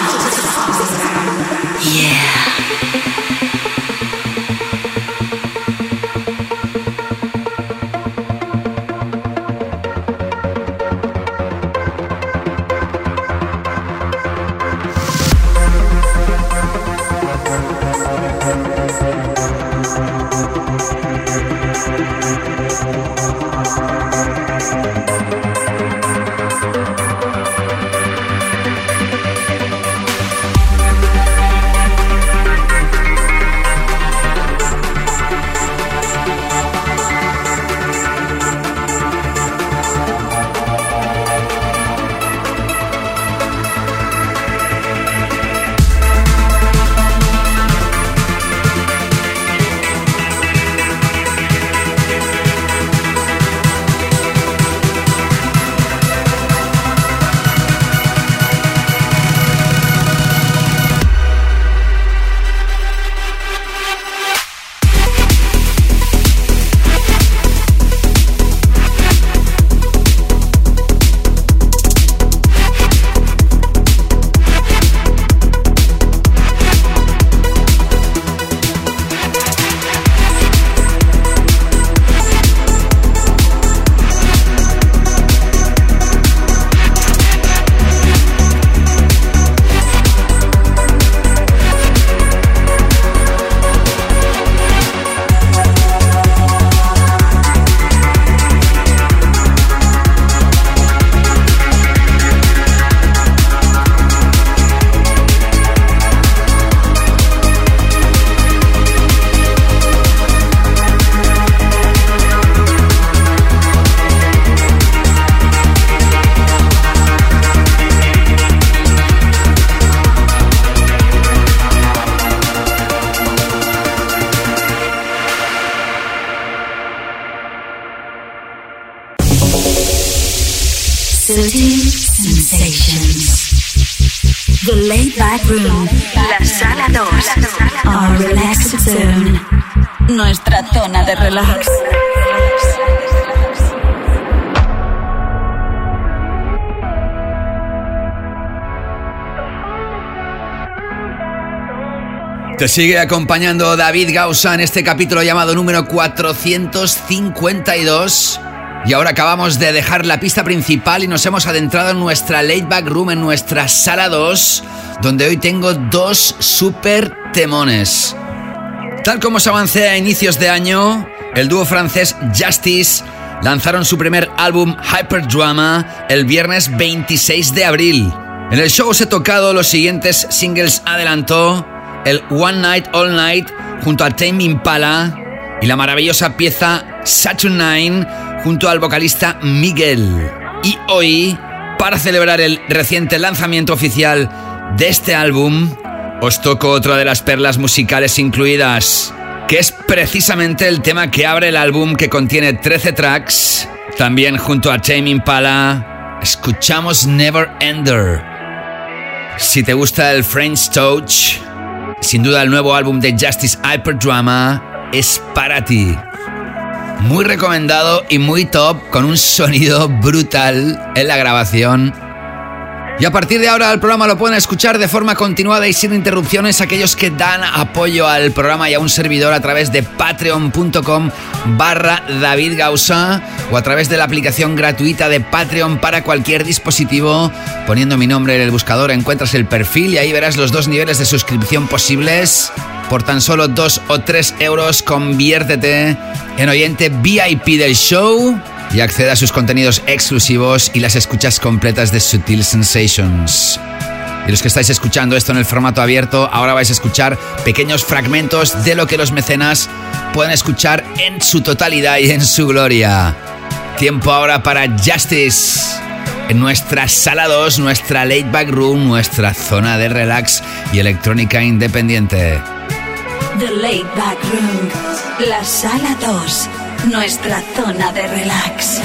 Yeah. Laid Back Room, la sala dos, Our Relaxed Zone, nuestra zona de relax. Te sigue acompañando David Gausa en este capítulo llamado número cuatrocientos cincuenta y dos. Y ahora acabamos de dejar la pista principal y nos hemos adentrado en nuestra Laid Back Room, en nuestra sala dos, donde hoy tengo dos super temones. Tal como os avancé a inicios de año, el dúo francés Justice lanzaron su primer álbum Hyperdrama el viernes veintiséis de abril. En el show os he tocado los siguientes singles adelantó: el One Night All Night junto a Tame Impala y la maravillosa pieza Saturnine junto al vocalista Miguel. Y hoy, para celebrar el reciente lanzamiento oficial de este álbum, os toco otra de las perlas musicales incluidas, que es precisamente el tema que abre el álbum, que contiene trece tracks. También junto a Tame Impala escuchamos Never Ender. Si te gusta el French Touch, sin duda el nuevo álbum de Justice, Hyperdrama, es para ti. Muy recomendado y muy top, con un sonido brutal en la grabación. Y a partir de ahora el programa lo pueden escuchar de forma continuada y sin interrupciones aquellos que dan apoyo al programa y a un servidor a través de patreon.com barra David Gausa o a través de la aplicación gratuita de Patreon para cualquier dispositivo. Poniendo mi nombre en el buscador encuentras el perfil y ahí verás los dos niveles de suscripción posibles. Por tan solo dos o tres euros conviértete en oyente V I P del show y accede a sus contenidos exclusivos y las escuchas completas de Sutil Sensations. Y los que estáis escuchando esto en el formato abierto, ahora vais a escuchar pequeños fragmentos de lo que los mecenas pueden escuchar en su totalidad y en su gloria. Tiempo ahora para Justice en nuestra sala dos, nuestra Laid Back Room, nuestra zona de relax y electrónica independiente. The Laid Back Room, la sala dos, nuestra zona de relax.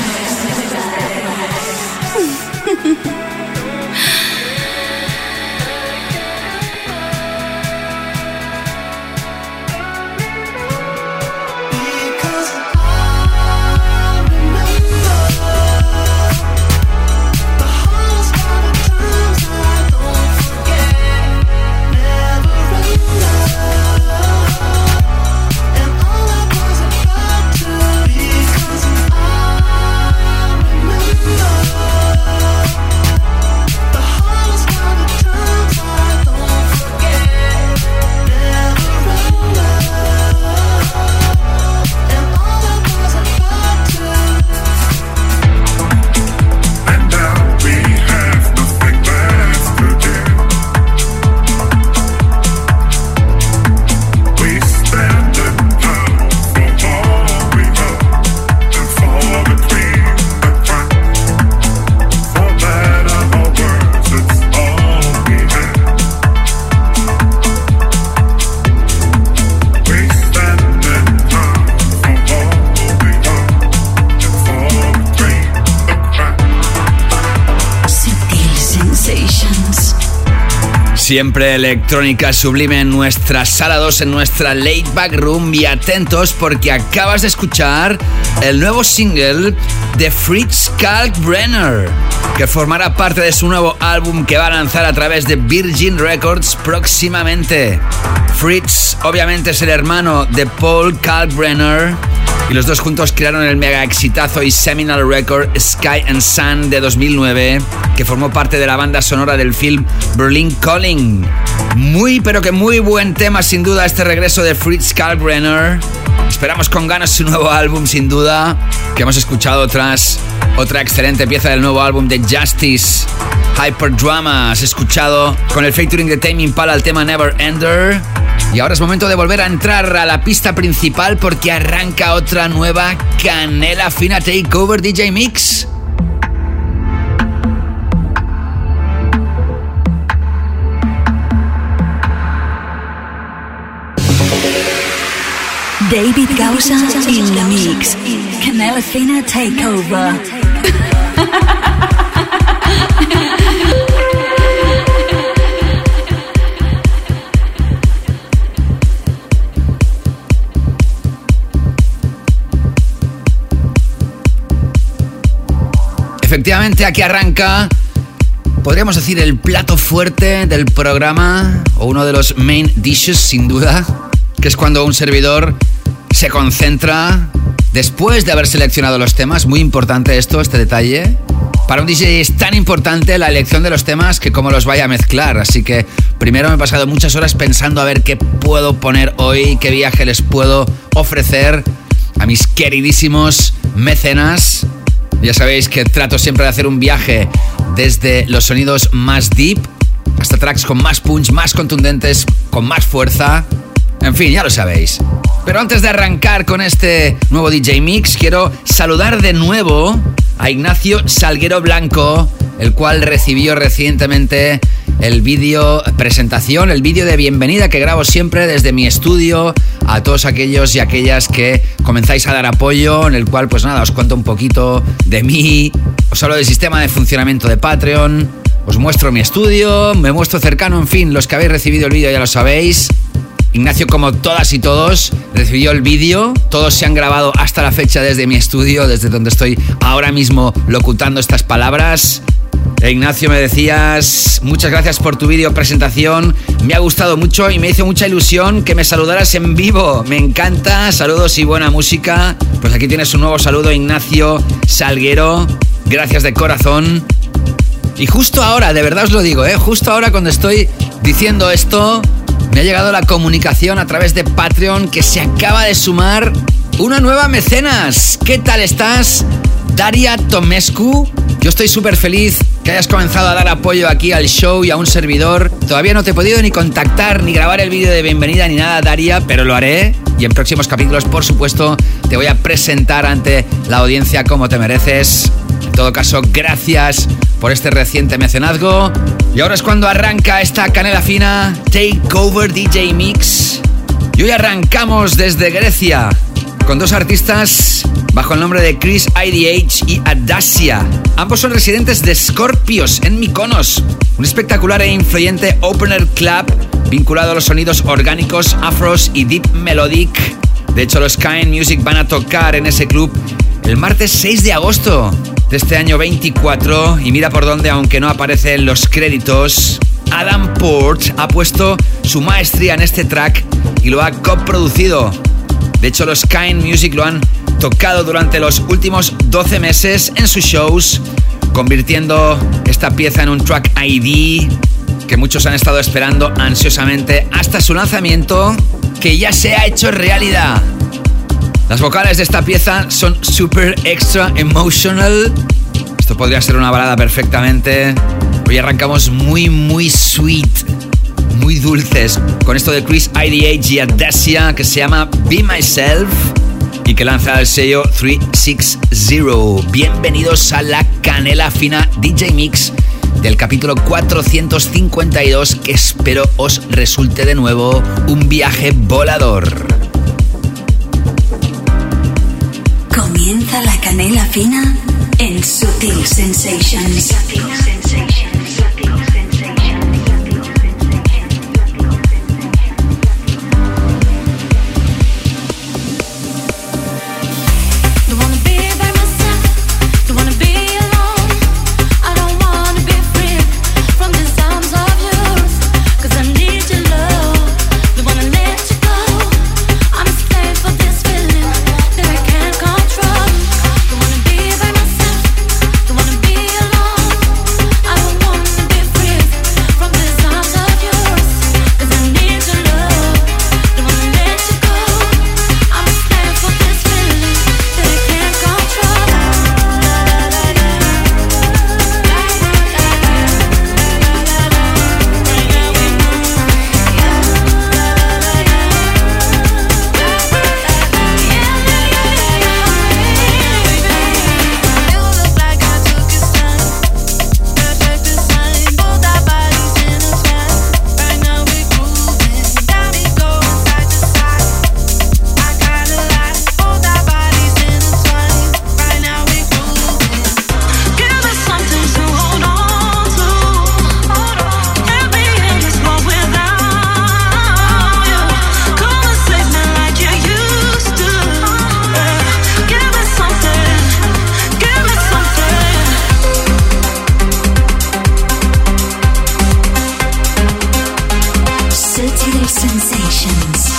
Siempre electrónica sublime en nuestra sala dos, en nuestra Laid Back Room. Y atentos porque acabas de escuchar el nuevo single de Fritz Kalkbrenner, que formará parte de su nuevo álbum que va a lanzar a través de Virgin Records próximamente. Fritz obviamente es el hermano de Paul Kalkbrenner y los dos juntos crearon el mega exitazo y seminal record Sky and Sun de dos mil nueve, que formó parte de la banda sonora del film Berlin Calling. Muy pero que muy buen tema sin duda este regreso de Fritz Kalkbrenner. Esperamos con ganas su nuevo álbum sin duda, que hemos escuchado tras otra excelente pieza del nuevo álbum de Justice, Hyperdrama. Has escuchado con el featuring de Tame Impala el tema Never Ender. Y ahora es momento de volver a entrar a la pista principal porque arranca otra nueva canela fina Takeover D J Mix. David Gausa in the mix. Canela fina Takeover. efectivamente aquí arranca, podríamos decir, el plato fuerte del programa, o uno de los main dishes sin duda, que es cuando un servidor se concentra después de haber seleccionado los temas. Muy importante esto, este detalle. Para un D J es tan importante la elección de los temas que cómo los vaya a mezclar. Así que primero me he pasado muchas horas pensando a ver qué puedo poner hoy, qué viaje les puedo ofrecer a mis queridísimos mecenas. Ya sabéis que trato siempre de hacer un viaje desde los sonidos más deep hasta tracks con más punch, más contundentes, con más fuerza. En fin, ya lo sabéis. Pero antes de arrancar con este nuevo D J Mix, quiero saludar de nuevo a Ignacio Salguero Blanco, el cual recibió recientemente el vídeo presentación, el vídeo de bienvenida que grabo siempre desde mi estudio a todos aquellos y aquellas que comenzáis a dar apoyo, en el cual pues nada, os cuento un poquito de mí, os hablo del sistema de funcionamiento de Patreon, os muestro mi estudio, me muestro cercano, en fin, los que habéis recibido el vídeo ya lo sabéis. Ignacio, como todas y todos, recibió el vídeo. Todos se han grabado hasta la fecha desde mi estudio, desde donde estoy ahora mismo locutando estas palabras. E Ignacio, me decías, muchas gracias por tu vídeo presentación. Me ha gustado mucho y me hizo mucha ilusión que me saludaras en vivo. Me encanta, saludos y buena música. Pues aquí tienes un nuevo saludo, Ignacio Salguero. Gracias de corazón. Y justo ahora, de verdad os lo digo, ¿eh? Justo ahora cuando estoy diciendo esto, me ha llegado la comunicación a través de Patreon que se acaba de sumar una nueva mecenas. ¿Qué tal estás, Daria Tomescu? Yo estoy súper feliz que hayas comenzado a dar apoyo aquí al show y a un servidor. Todavía no te he podido ni contactar, ni grabar el vídeo de bienvenida, ni nada, Daria, pero lo haré. Y en próximos capítulos, por supuesto, te voy a presentar ante la audiencia como te mereces. En todo caso, gracias por este reciente mecenazgo. Y ahora es cuando arranca esta canela fina Takeover D J Mix. Y hoy arrancamos desde Grecia con dos artistas bajo el nombre de Chris I D H y Adasia. Ambos son residentes de Scorpios en Mykonos, un espectacular e influyente opener club vinculado a los sonidos orgánicos, afros y deep melodic. De hecho, los Kind Music van a tocar en ese club el martes seis de agosto de este año veinticuatro. Y mira por dónde, aunque no aparece en los créditos, Adam Port ha puesto su maestría en este track y lo ha coproducido. De hecho, los Kind Music lo han tocado durante los últimos doce meses en sus shows, convirtiendo esta pieza en un track I D que muchos han estado esperando ansiosamente hasta su lanzamiento, que ya se ha hecho realidad. Las vocales de esta pieza son super extra emotional. Esto podría ser una balada perfectamente. Hoy arrancamos muy, muy sweet, muy dulces, con esto de Chris I D H y Adasia, que se llama Be Myself y que lanza el sello trescientos sesenta. Bienvenidos a la canela fina D J Mix del capítulo cuatrocientos cincuenta y dos, que espero os resulte de nuevo un viaje volador. Comienza la canela fina en Sutil Sensations. I don't Sutil Sensations.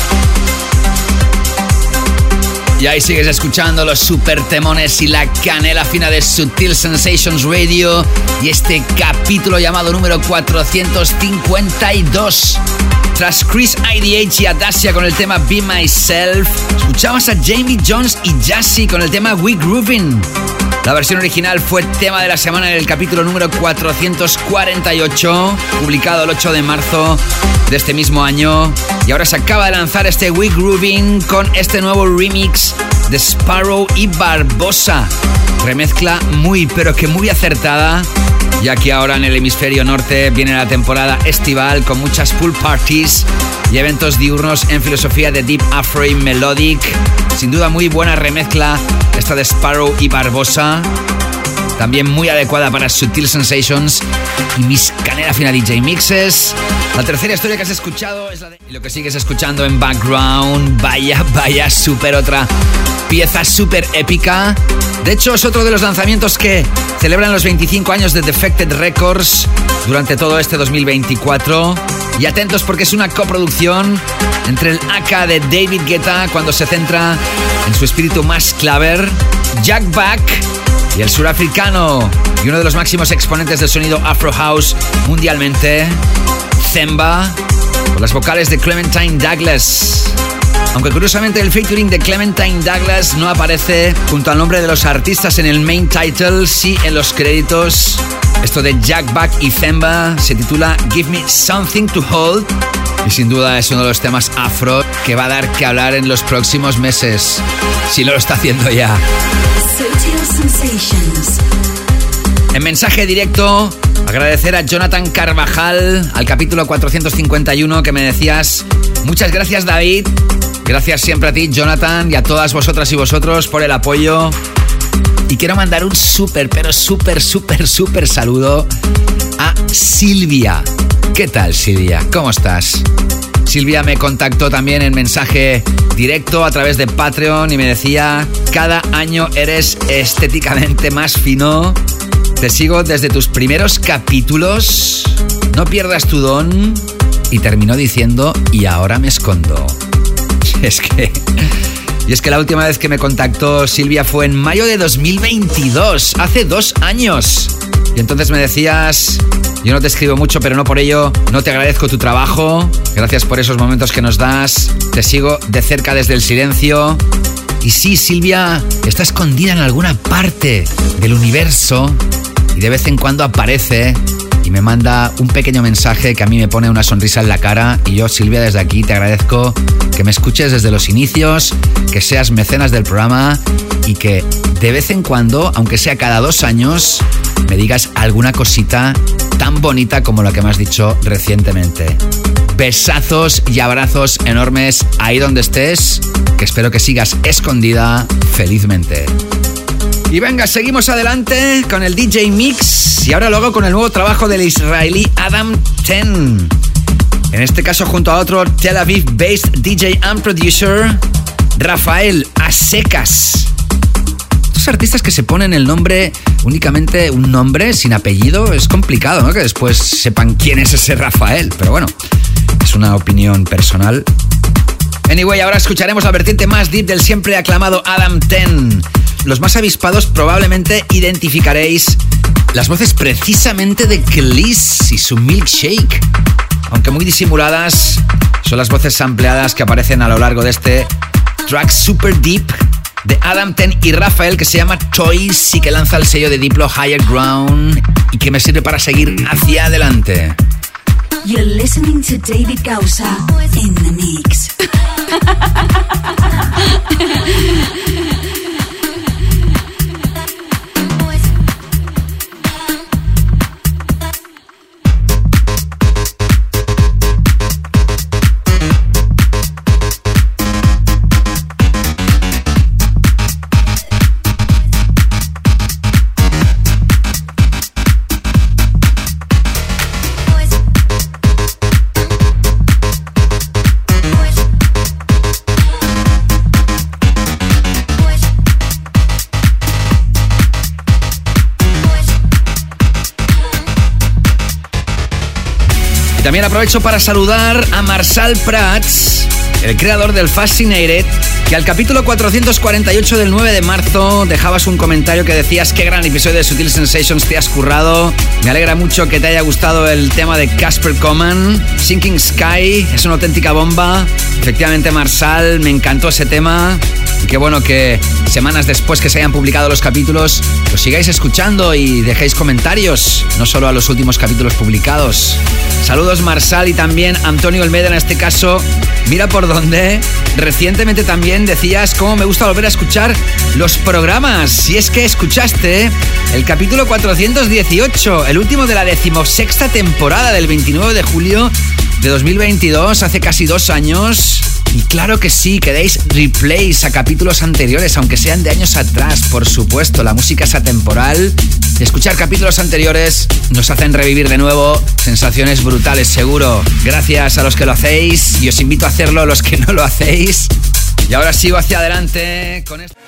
Y ahí sigues escuchando los super temones y la canela fina de Sutil Sensations Radio y este capítulo llamado número cuatrocientos cincuenta y dos. Tras Chris I D H y Adasia con el tema Be Myself, escuchamos a Jamie Jones y Jassy con el tema We Groovin'. La versión original fue tema de la semana en el capítulo número cuatrocientos cuarenta y ocho, publicado el ocho de marzo de este mismo año. Y ahora se acaba de lanzar este We Groovin' con este nuevo remix de Sparrow y Barbosa. Remezcla muy pero que muy acertada, ya que ahora en el hemisferio norte viene la temporada estival con muchas pool parties y eventos diurnos en filosofía de Deep Afro y Melodic. Sin duda muy buena remezcla esta de Sparrow y Barbosa, también muy adecuada para Sutil Sensations y mis canela fina D J Mixes. La tercera historia que has escuchado es la de... Y lo que sigues escuchando en background, vaya, vaya, súper otra pieza súper épica. De hecho, es otro de los lanzamientos que celebran los veinticinco años de Defected Records durante todo este dos mil veinticuatro. Y atentos porque es una coproducción entre el A K de David Guetta, cuando se centra en su espíritu más claver, Jack Back, y el surafricano y uno de los máximos exponentes del sonido Afro House mundialmente, Themba, con las vocales de Clementine Douglas. Aunque curiosamente el featuring de Clementine Douglas no aparece junto al nombre de los artistas en el main title, sí en los créditos. Esto de Jack Back y Themba se titula Give Me Something to Hold y sin duda es uno de los temas afro que va a dar que hablar en los próximos meses, si no lo está haciendo ya. Sutil Sensations. En mensaje directo, agradecer a Jonathan Carvajal al capítulo cuatrocientos cincuenta y uno que me decías: muchas gracias, David. Gracias siempre a ti, Jonathan, y a todas vosotras y vosotros por el apoyo. Y quiero mandar un súper, pero súper, súper, súper saludo a Silvia. ¿Qué tal, Silvia? ¿Cómo estás? Silvia me contactó también en mensaje directo a través de Patreon y me decía: cada año eres estéticamente más fino. Te sigo desde tus primeros capítulos. No pierdas tu don. Y terminó diciendo: y ahora me escondo. Es que... Y es que la última vez que me contactó Silvia fue en mayo de dos mil veintidós, hace dos años. Y entonces me decías: yo no te escribo mucho, pero no por ello no te agradezco tu trabajo. Gracias por esos momentos que nos das. Te sigo de cerca desde el silencio. Y sí, Silvia está escondida en alguna parte del universo y de vez en cuando aparece y me manda un pequeño mensaje que a mí me pone una sonrisa en la cara. Y yo, Silvia, desde aquí te agradezco que me escuches desde los inicios, que seas mecenas del programa y que de vez en cuando, aunque sea cada dos años, me digas alguna cosita tan bonita como la que me has dicho recientemente. Besazos y abrazos enormes ahí donde estés, que espero que sigas escondida felizmente. Y venga, seguimos adelante con el D J Mix y ahora luego con el nuevo trabajo del israelí Adam Ten. En este caso junto a otro Tel Aviv-based D J and producer, Rafael Asecas. Estos artistas que se ponen el nombre, únicamente un nombre sin apellido, es complicado, ¿no? Que después sepan quién es ese Rafael, pero bueno, es una opinión personal. Anyway, ahora escucharemos la vertiente más deep del siempre aclamado Adam Ten. Los más avispados probablemente identificaréis las voces precisamente de Khalees y su Milkshake. Aunque muy disimuladas, son las voces sampleadas que aparecen a lo largo de este track super deep de Adam Ten y Rafael, que se llama Toys y que lanza el sello de Diplo Higher Ground y que me sirve para seguir hacia adelante. You're listening to David Gausa in the mix. Y también aprovecho para saludar a Marçal Prats, el creador del Fascinated, que al capítulo cuatrocientos cuarenta y ocho del nueve de marzo dejabas un comentario que decías: qué gran episodio de Sutil Sensations te has currado. Me alegra mucho que te haya gustado el tema de Casper Coman, Sinking Sky, es una auténtica bomba. Efectivamente, Marçal, me encantó ese tema. Y qué bueno que semanas después que se hayan publicado los capítulos, los sigáis escuchando y dejéis comentarios, no solo a los últimos capítulos publicados. Saludos, Marçal, y también Antonio Olmeda, en este caso. Mira por dónde. Recientemente también decías cómo me gusta volver a escuchar los programas. Si es que escuchaste el capítulo cuatrocientos dieciocho, el último de la decimosexta temporada, del veintinueve de julio de dos mil veintidós, hace casi dos años. Y claro que sí, que deis replays a capítulos anteriores, aunque sean de años atrás, por supuesto. La música es atemporal. Escuchar capítulos anteriores nos hacen revivir de nuevo sensaciones brutales, seguro. Gracias a los que lo hacéis, y os invito a hacerlo a los que no lo hacéis. Y ahora sigo hacia adelante con esto.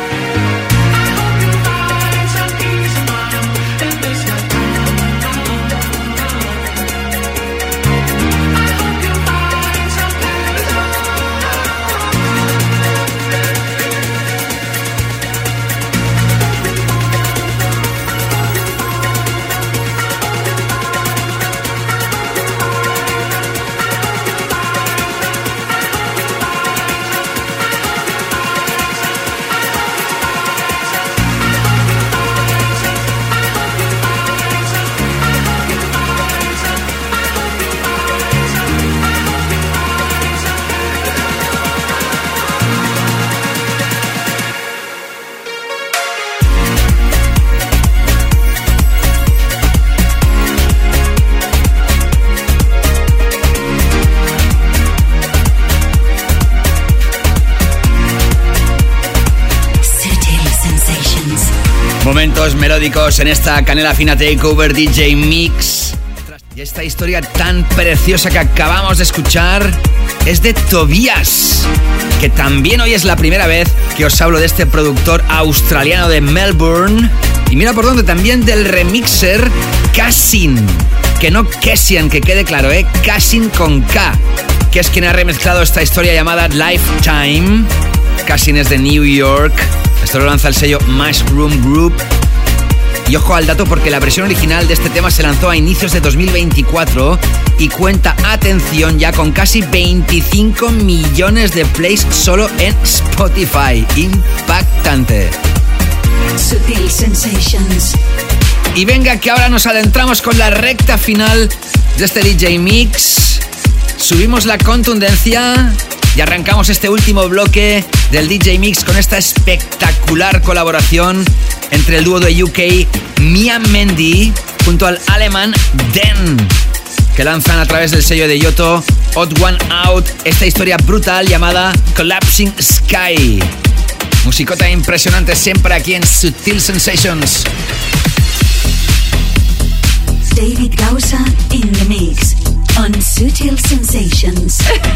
Momentos melódicos en esta Canela Fina Takeover D J Mix. Y esta historia tan preciosa que acabamos de escuchar es de Tobias, que también hoy es la primera vez que os hablo de este productor australiano de Melbourne. Y mira por dónde, también del remixer Cassin, que no Kessian, que quede claro, ¿eh? Cassin con K, que es quien ha remezclado esta historia llamada Lifetime. Cassin es de New York. Esto lo lanza el sello Mushroom Group. Y ojo al dato, porque la versión original de este tema se lanzó a inicios de dos mil veinticuatro y cuenta, atención, ya con casi veinticinco millones de plays solo en Spotify. Impactante. Sutil Sensations. Y venga, que ahora nos adentramos con la recta final de este D J Mix. Subimos la contundencia y arrancamos este último bloque del D J Mix con esta espectacular colaboración entre el dúo de U K Mia Mendy junto al alemán Den, que lanzan a través del sello de Yoto Odd One Out esta historia brutal llamada Collapsing Sky. Musicota impresionante siempre aquí en Sutil Sensations. David Gausa in the mix on Sutil Sensations.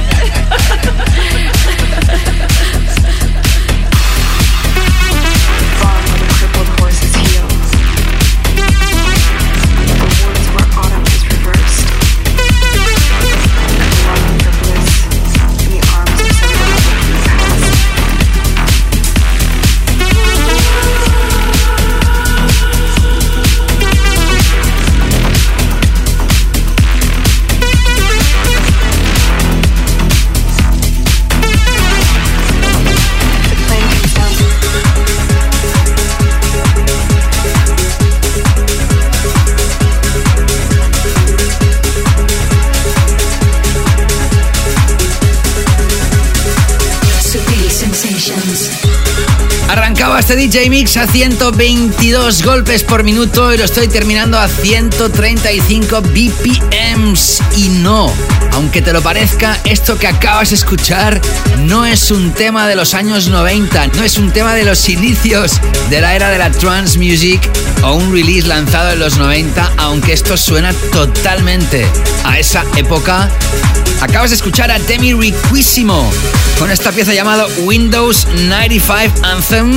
Arrancaba este D J Mix a ciento veintidós golpes por minuto y lo estoy terminando a ciento treinta y cinco B P Ms. Y no, aunque te lo parezca, esto que acabas de escuchar no es un tema de los años noventa, no es un tema de los inicios de la era de la trance music o un release lanzado en los noventa, aunque esto suena totalmente a esa época. Acabas de escuchar a Demi Riquísimo con esta pieza llamada Windows noventa y cinco Anthem,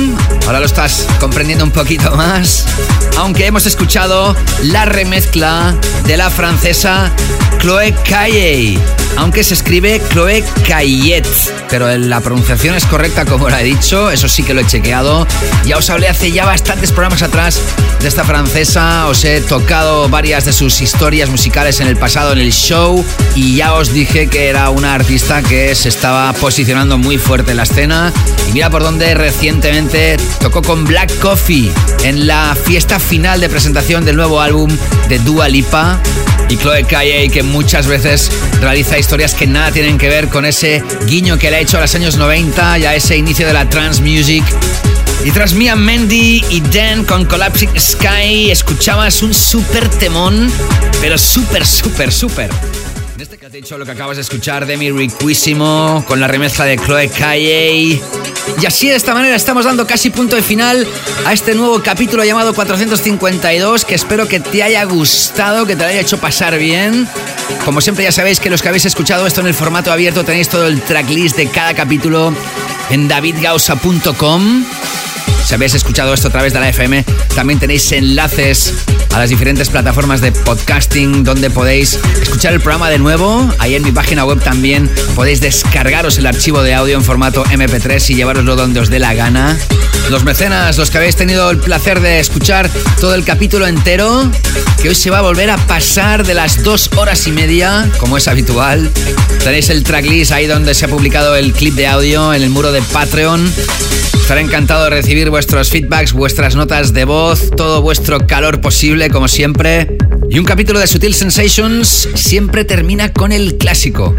álbum, ahora lo estás comprendiendo un poquito más, aunque hemos escuchado la remezcla de la francesa Chloé Caillet, aunque se escribe Chloé Caillet, pero la pronunciación es correcta como la he dicho, eso sí que lo he chequeado. Ya os hablé hace ya bastantes programas atrás de esta francesa, os he tocado varias de sus historias musicales en el pasado en el show y ya os dije que era una artista que se estaba posicionando muy fuerte en la escena. Y mira por dónde recientemente tocó con Black Coffee en la fiesta final de presentación del nuevo álbum de Dua Lipa. Y Chloé Caillet, que muchas veces realiza historias que nada tienen que ver con ese guiño que le ha hecho a los años noventa y a ese inicio de la trance music. Y tras Mia Mendy y Dan con Collapsing Sky, escuchabas un súper temón, pero súper, súper, súper. En este que te he dicho lo que acabas de escuchar de mi Riquísimo con la remezcla de Chloé Caillet. Y así de esta manera estamos dando casi punto de final a este nuevo capítulo llamado cuatrocientos cincuenta y dos, que espero que te haya gustado, que te lo haya hecho pasar bien. Como siempre ya sabéis que los que habéis escuchado esto en el formato abierto tenéis todo el tracklist de cada capítulo en david gausa punto com. Si habéis escuchado esto a través de la F M, también tenéis enlaces a las diferentes plataformas de podcasting donde podéis escuchar el programa de nuevo. Ahí en mi página web también podéis descargaros el archivo de audio en formato eme pe tres y llevároslo donde os dé la gana. Los mecenas, los que habéis tenido el placer de escuchar todo el capítulo entero, que hoy se va a volver a pasar de las dos horas y media, como es habitual. Tenéis el tracklist ahí donde se ha publicado el clip de audio en el muro de Patreon. Estaré encantado de recibir vuestros feedbacks, vuestras notas de voz, todo vuestro calor posible, como siempre. Y un capítulo de Sutil Sensations siempre termina con el clásico.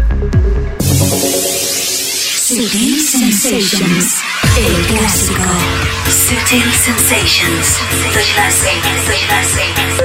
Sutil Sensations, el clásico. Sutil Sensations, the classic, the classic.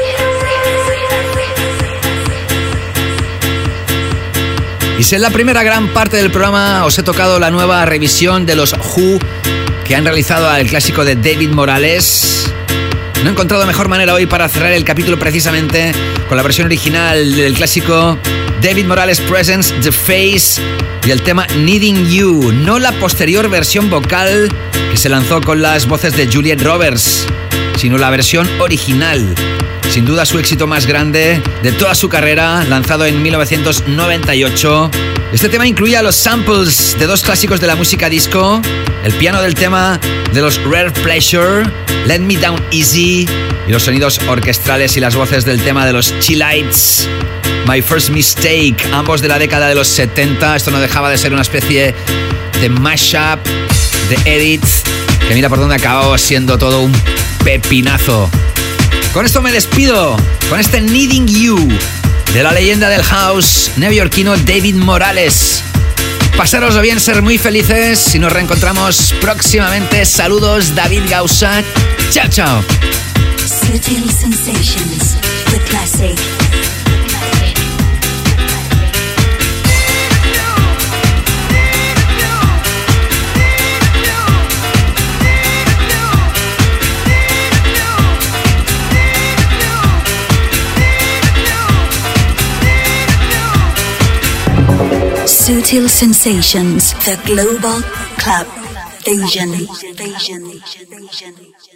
Y si en la primera gran parte del programa os he tocado la nueva revisión de los Who que han realizado al clásico de David Morales, no he encontrado mejor manera hoy para cerrar el capítulo precisamente con la versión original del clásico David Morales Presents The Face y el tema Needing You, no la posterior versión vocal que se lanzó con las voces de Juliet Roberts, sino la versión original. Sin duda su éxito más grande de toda su carrera, lanzado en mil novecientos noventa y ocho. Este tema incluía los samples de dos clásicos de la música disco, el piano del tema de los Rare Pleasure, Let Me Down Easy, y los sonidos orquestrales y las voces del tema de los Chillites, My First Mistake, ambos de la década de los setenta. Esto no dejaba de ser una especie de mashup, de edit, que mira por dónde acabó siendo todo un pepinazo. Con esto me despido, con este Needing You de la leyenda del house neoyorquino David Morales. Pasároslo bien, ser muy felices y nos reencontramos próximamente. Saludos, David Gausa. Chao, chao. Sutil Sensations, the classic. Sutil Sensations, the global club Asian. Asian. Asian.